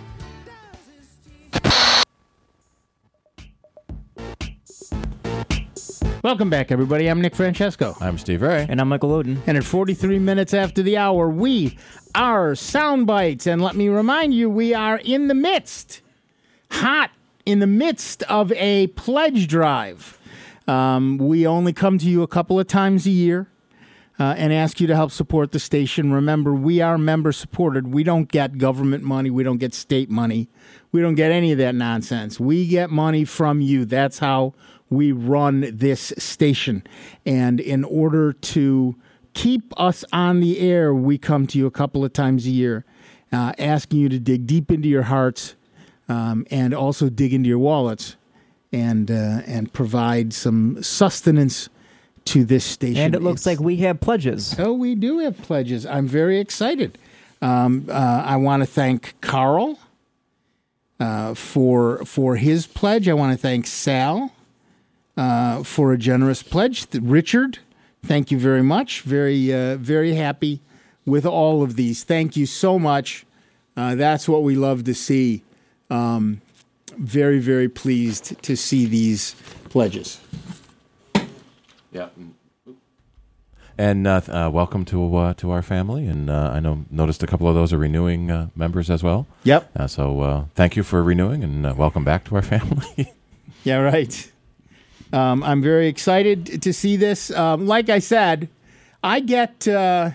Welcome back, everybody. I'm Nick Francesco. I'm Steve Ray. And I'm Michael Oden. And at forty-three minutes after the hour, we are Soundbites. And let me remind you, we are in the midst, hot in the midst of a pledge drive. Um, we only come to you a couple of times a year uh, and ask you to help support the station. Remember, we are member supported. We don't get government money. We don't get state money. We don't get any of that nonsense. We get money from you. That's how we run this station. And in order to keep us on the air, we come to you a couple of times a year, uh, asking you to dig deep into your hearts um, and also dig into your wallets and uh, and provide some sustenance to this station. And it looks It's- like we have pledges. Oh, we do have pledges. I'm very excited. Um, uh, I want to thank Carl uh, for for his pledge. I want to thank Sal uh, for a generous pledge. Richard, thank you very much. Very uh, very happy with all of these. Thank you so much. Uh, that's what we love to see. Um, very very pleased to see these pledges. Yeah. And uh, th- uh, welcome to uh, to our family. And uh, I know noticed a couple of those are renewing uh, members as well. Yep. Uh, so uh, thank you for renewing and uh, welcome back to our family. Yeah, right. Um, I'm very excited to see this. Um, like I said, I get uh,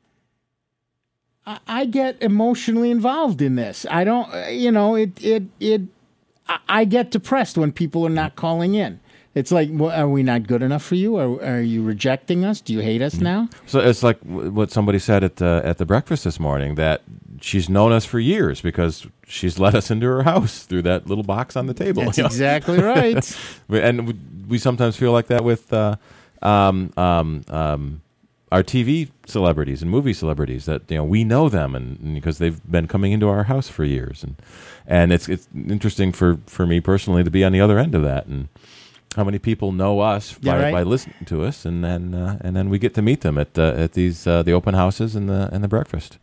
I, I get emotionally involved in this. I don't, you know, it it it. I, I get depressed when people are not calling in. It's like, well, are we not good enough for you? Are, are you rejecting us? Do you hate us now? So it's like w- what somebody said at the at the breakfast this morning, that she's known us for years because she's let us into her house through that little box on the table. That's you know? exactly right. And we, we sometimes feel like that with uh, um, um, um, our T V celebrities and movie celebrities, that you know we know them and, and because they've been coming into our house for years, and and it's it's interesting for, for me personally to be on the other end of that, and how many people know us by, Yeah, right. by listening to us, and then uh, and then we get to meet them at uh, at these uh, the open houses and the and the breakfast.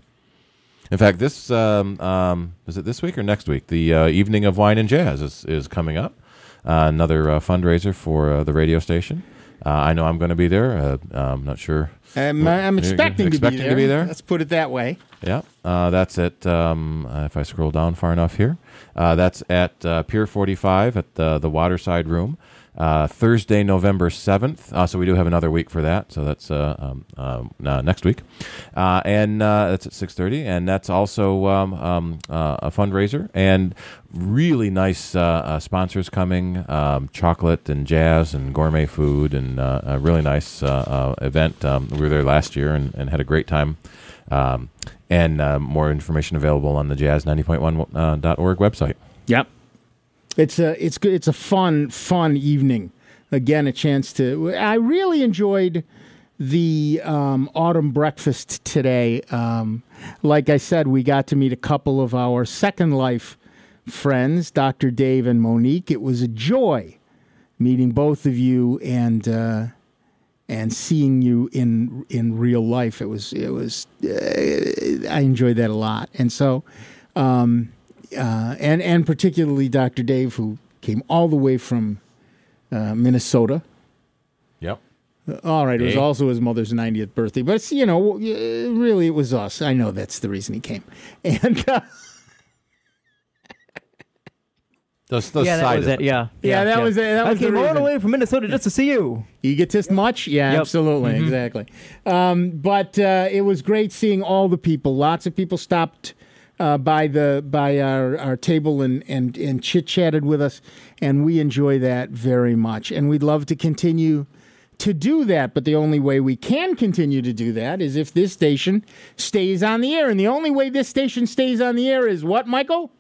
In fact, this um, um, is it this week or next week? The uh, Evening of Wine and Jazz is is coming up. Uh, another uh, fundraiser for uh, the radio station. Uh, I know I'm going to be there. Uh, I'm not sure. I'm, I'm expecting, expecting to, be to be there. Let's put it that way. Yeah, uh, that's at, um, uh, if I scroll down far enough here, uh, that's at uh, Pier forty-five at the, the Waterside Room, uh, Thursday, November seventh. Uh, so we do have another week for that. So that's uh, um, um, uh, next week. Uh, and uh, that's at six thirty. And that's also um, um, uh, a fundraiser. And really nice uh, uh, sponsors coming, um, chocolate and jazz and gourmet food, and uh, a really nice uh, uh, event. Um, we were there last year and, and had a great time. Um, and uh, more information available on the jazz ninety point one dot org website. Yep. It's a it's good. It's a fun fun evening. Again, a chance to. I really enjoyed the um, autumn breakfast today. Um, like I said, we got to meet a couple of our Second Life friends, Doctor Dave and Monique. It was a joy meeting both of you and uh, and seeing you in in real life. It was it was. Uh, I enjoyed that a lot, and so. Um, Uh, and and particularly Doctor Dave, who came all the way from uh, Minnesota. Yep. Uh, all right. It was Hey. also his mother's ninetieth birthday, but it's, you know, really it was us. I know that's the reason he came. And uh, Those, those yeah, that side was it. Yeah, Yeah, that was it. That I was the came all reason. the way from Minnesota just to see you. Egotist much? Yeah, Yep. absolutely, Mhm. exactly. Um, but uh, it was great seeing all the people. Lots of people stopped uh, by the by our, our table and, and, and chit chatted with us, and we enjoy that very much. And we'd love to continue to do that, but the only way we can continue to do that is if this station stays on the air. And the only way this station stays on the air is what, Michael?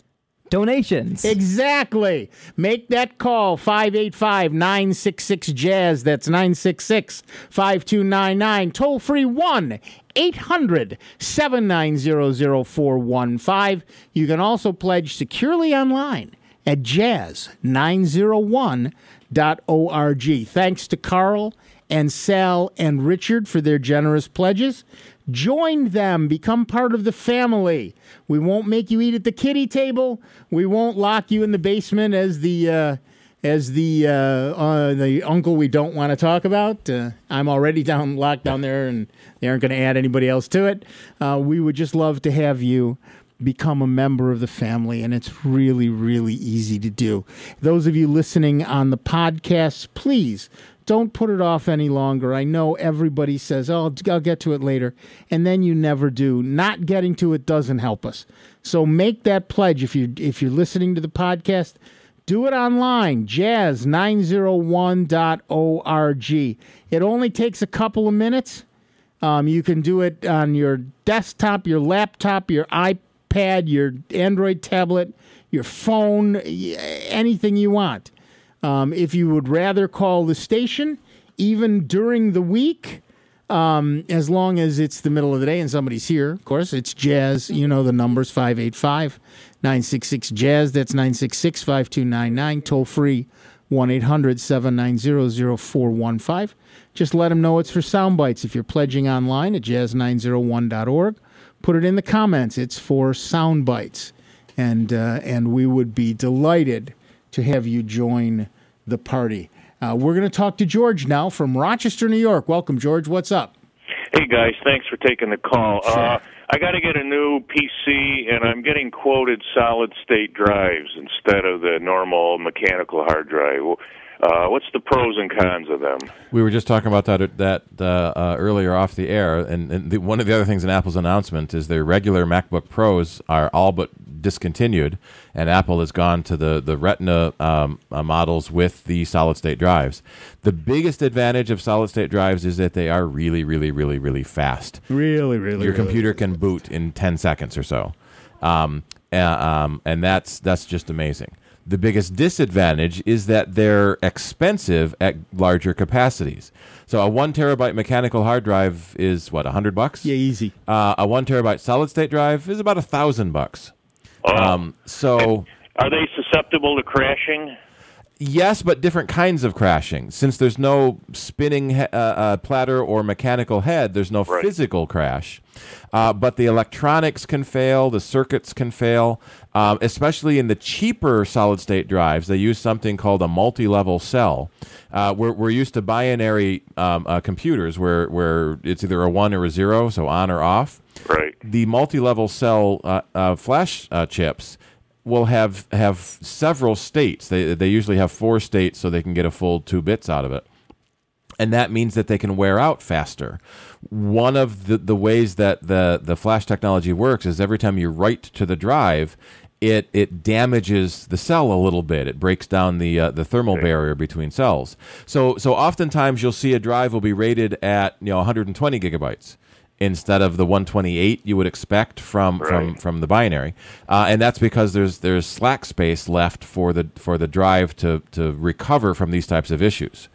Donations. Exactly. Make that call, five eight five, nine six six, jazz. That's nine six six, five two nine nine. Toll free one eight hundred, seven nine zero, zero four one five. You can also pledge securely online at jazz nine oh one dot org. Thanks to Carl and Sal and Richard for their generous pledges. Join them. Become part of the family. We won't make you eat at the kiddie table. We won't lock you in the basement as the uh, as the uh, uh, the uncle we don't want to talk about. Uh, I'm already down locked down there, and they aren't going to add anybody else to it. Uh, we would just love to have you become a member of the family, and it's really, really easy to do. Those of you listening on the podcast, please don't put it off any longer. I know everybody says, oh, I'll get to it later, and then you never do. Not getting to it doesn't help us. So make that pledge. If you're, if you're listening to the podcast, do it online, jazz nine oh one dot org. It only takes a couple of minutes. Um, you can do it on your desktop, your laptop, your iPad, your Android tablet, your phone, anything you want. Um, if you would rather call the station, even during the week, um, as long as it's the middle of the day and somebody's here, of course, it's jazz. You know the numbers, five eight five, nine six six, jazz. That's nine six six, five two nine nine. Toll free, one eight hundred, seven nine zero, zero four one five. Just let them know it's for sound bites. If you're pledging online at jazz nine oh one dot org, put it in the comments. It's for sound bites. And, uh, and we would be delighted to have you join the party. Uh, we're going to talk to George now from Rochester, New York. Welcome, George. What's up? Hey, guys. Thanks for taking the call. Sure. Uh, I got to get a new P C, and I'm getting quoted solid-state drives instead of the normal mechanical hard drive. Uh, what's the pros and cons of them? We were just talking about that that uh, uh, earlier off the air, and, and the, one of the other things in Apple's announcement is their regular MacBook Pros are all but discontinued, and Apple has gone to the the Retina um, uh, models with the solid-state drives. The biggest advantage of solid-state drives is that they are really, really, really, really fast. Really, really. Your really, computer really can boot in ten seconds or so, um, uh, um, and that's that's just amazing. The biggest disadvantage is that they're expensive at larger capacities. So a one terabyte mechanical hard drive is what, a hundred bucks? Yeah, easy. Uh, a one terabyte solid state drive is about a thousand bucks. Oh. Um, so Are they susceptible to crashing? yes, but different kinds of crashing. Since there's no spinning he- uh, uh, platter or mechanical head, there's no Right. physical crash. Uh, but the electronics can fail, the circuits can fail, um, especially in the cheaper solid-state drives. They use something called a multi-level cell. Uh, we're, we're used to binary um, uh, computers where, where it's either a one or a zero, so on or off. Right. The multi-level cell uh, uh, flash uh, chips will have have several states. They they usually have four states, so they can get a full two bits out of it, and that means that they can wear out faster. One of the, the ways that the the flash technology works is every time you write to the drive, it it damages the cell a little bit. It breaks down the uh, the thermal barrier between cells. So so oftentimes you'll see a drive will be rated at you know one hundred twenty gigabytes. Instead of the one twenty-eight you would expect from Right. from, from the binary, uh, and that's because there's there's slack space left for the for the drive to, to recover from these types of issues.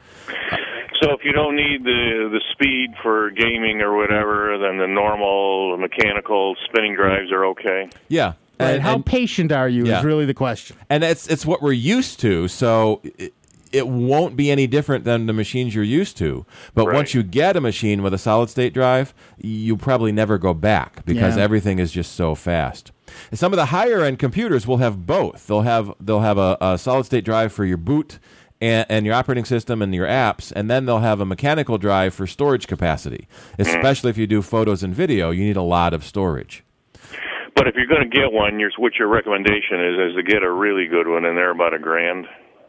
So if you don't need the the speed for gaming or whatever, then the normal mechanical spinning drives are okay. Yeah. Right. And- How and- patient are you Yeah. is really the question. And it's it's what we're used to, so it, it won't be any different than the machines you're used to. But Right. once you get a machine with a solid state drive, you probably never go back because Yeah. everything is just so fast. And some of the higher end computers will have both. They'll have they'll have a, a solid state drive for your boot and, and your operating system and your apps, and then they'll have a mechanical drive for storage capacity. Especially if you do photos and video, you need a lot of storage. But if you're going to get one, your, what your recommendation is is to get a really good one, and they're about a grand.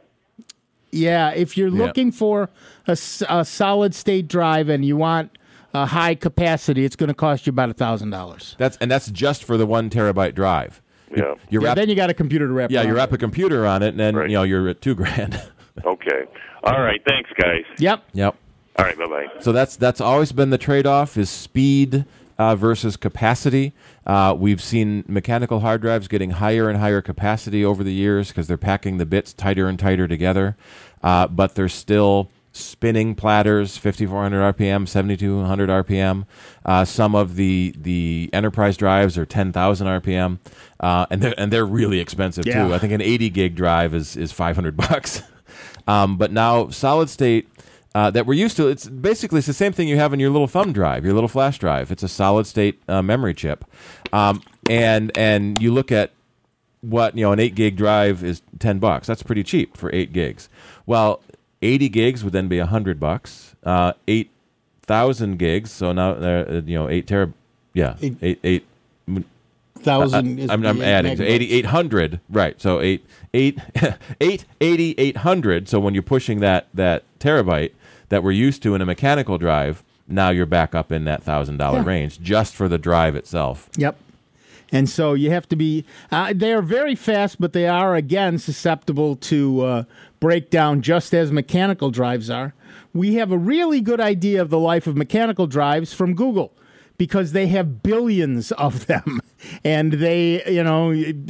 Yeah, if you're Yeah. looking for a, s- a solid state drive and you want a high capacity, it's going to cost you about a thousand dollars. That's and that's just for the one terabyte drive. Yeah. You Yeah, wrap, then you got a computer to wrap. yeah, you around wrap it. a computer on it, and then Right. you know you're at two grand. Okay. All right. Thanks, guys. Yep. Yep. All right. Bye bye. So that's that's always been the trade-off: is speed uh, versus capacity. Uh, we've seen mechanical hard drives getting higher and higher capacity over the years because they're packing the bits tighter and tighter together, uh, but they're still spinning platters, fifty-four hundred R P M, seventy-two hundred R P M. Uh, some of the the enterprise drives are ten thousand R P M, uh, and they're and they're really expensive Yeah. too. I think an eighty gig drive is is five hundred bucks. Um, but now solid state uh, that we're used to, it's basically it's the same thing you have in your little thumb drive, your little flash drive. It's a solid state uh, memory chip, um, and and you look at what you know an eight gig drive is ten bucks. That's pretty cheap for eight gigs. Well, eighty gigs would then be a hundred bucks. Uh, eight thousand gigs, so now uh, you know eight tera, yeah, Eight- eight eight. Thousand. Uh, is I'm, the I'm adding so megabytes. eighty eight hundred, right? So eight eight eight eighty eight hundred. So when you're pushing that that terabyte that we're used to in a mechanical drive, now you're back up in that thousand dollar Yeah. range just for the drive itself. Yep. And so you have to be. Uh, they are very fast, but they are again susceptible to uh, breakdown, just as mechanical drives are. We have a really good idea of the life of mechanical drives from Google, because they have billions of them, and they, you know,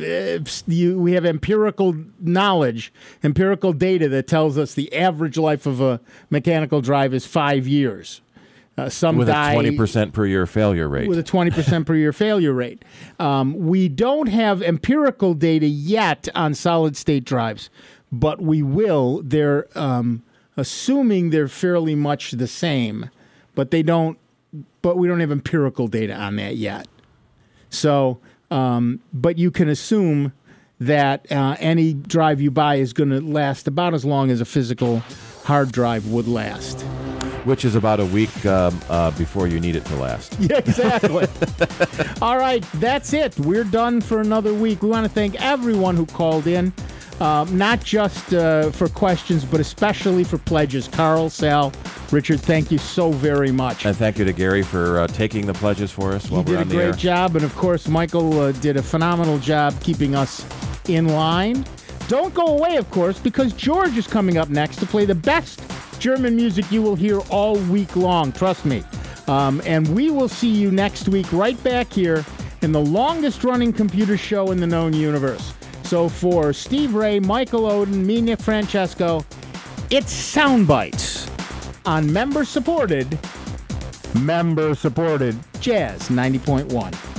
you, we have empirical knowledge, empirical data that tells us the average life of a mechanical drive is five years. Uh, some With die a twenty percent per year failure rate. with a twenty percent per year failure rate. Um, we don't have empirical data yet on solid state drives, but we will. They're um, assuming they're fairly much the same, but they don't. But we don't have empirical data on that yet. So, um, but you can assume that uh, any drive you buy is going to last about as long as a physical hard drive would last. Which is about a week um, uh, before you need it to last. Yeah, exactly. All right, that's it. We're done for another week. We want to thank everyone who called in. uh, not just uh, for questions, but especially for pledges. Carl, Sal, Richard, thank you so very much. And thank you to Gary for uh, taking the pledges for us while He we're did a on the great air. job, and of course, Michael uh, did a phenomenal job keeping us in line. Don't go away, of course, because George is coming up next to play the best German music you will hear all week long. Trust me. Um, and we will see you next week right back here in the longest-running computer show in the known universe. So for Steve Ray, Michael Oden, me, Nick Francesco, it's Soundbites on member-supported, member-supported Jazz ninety point one.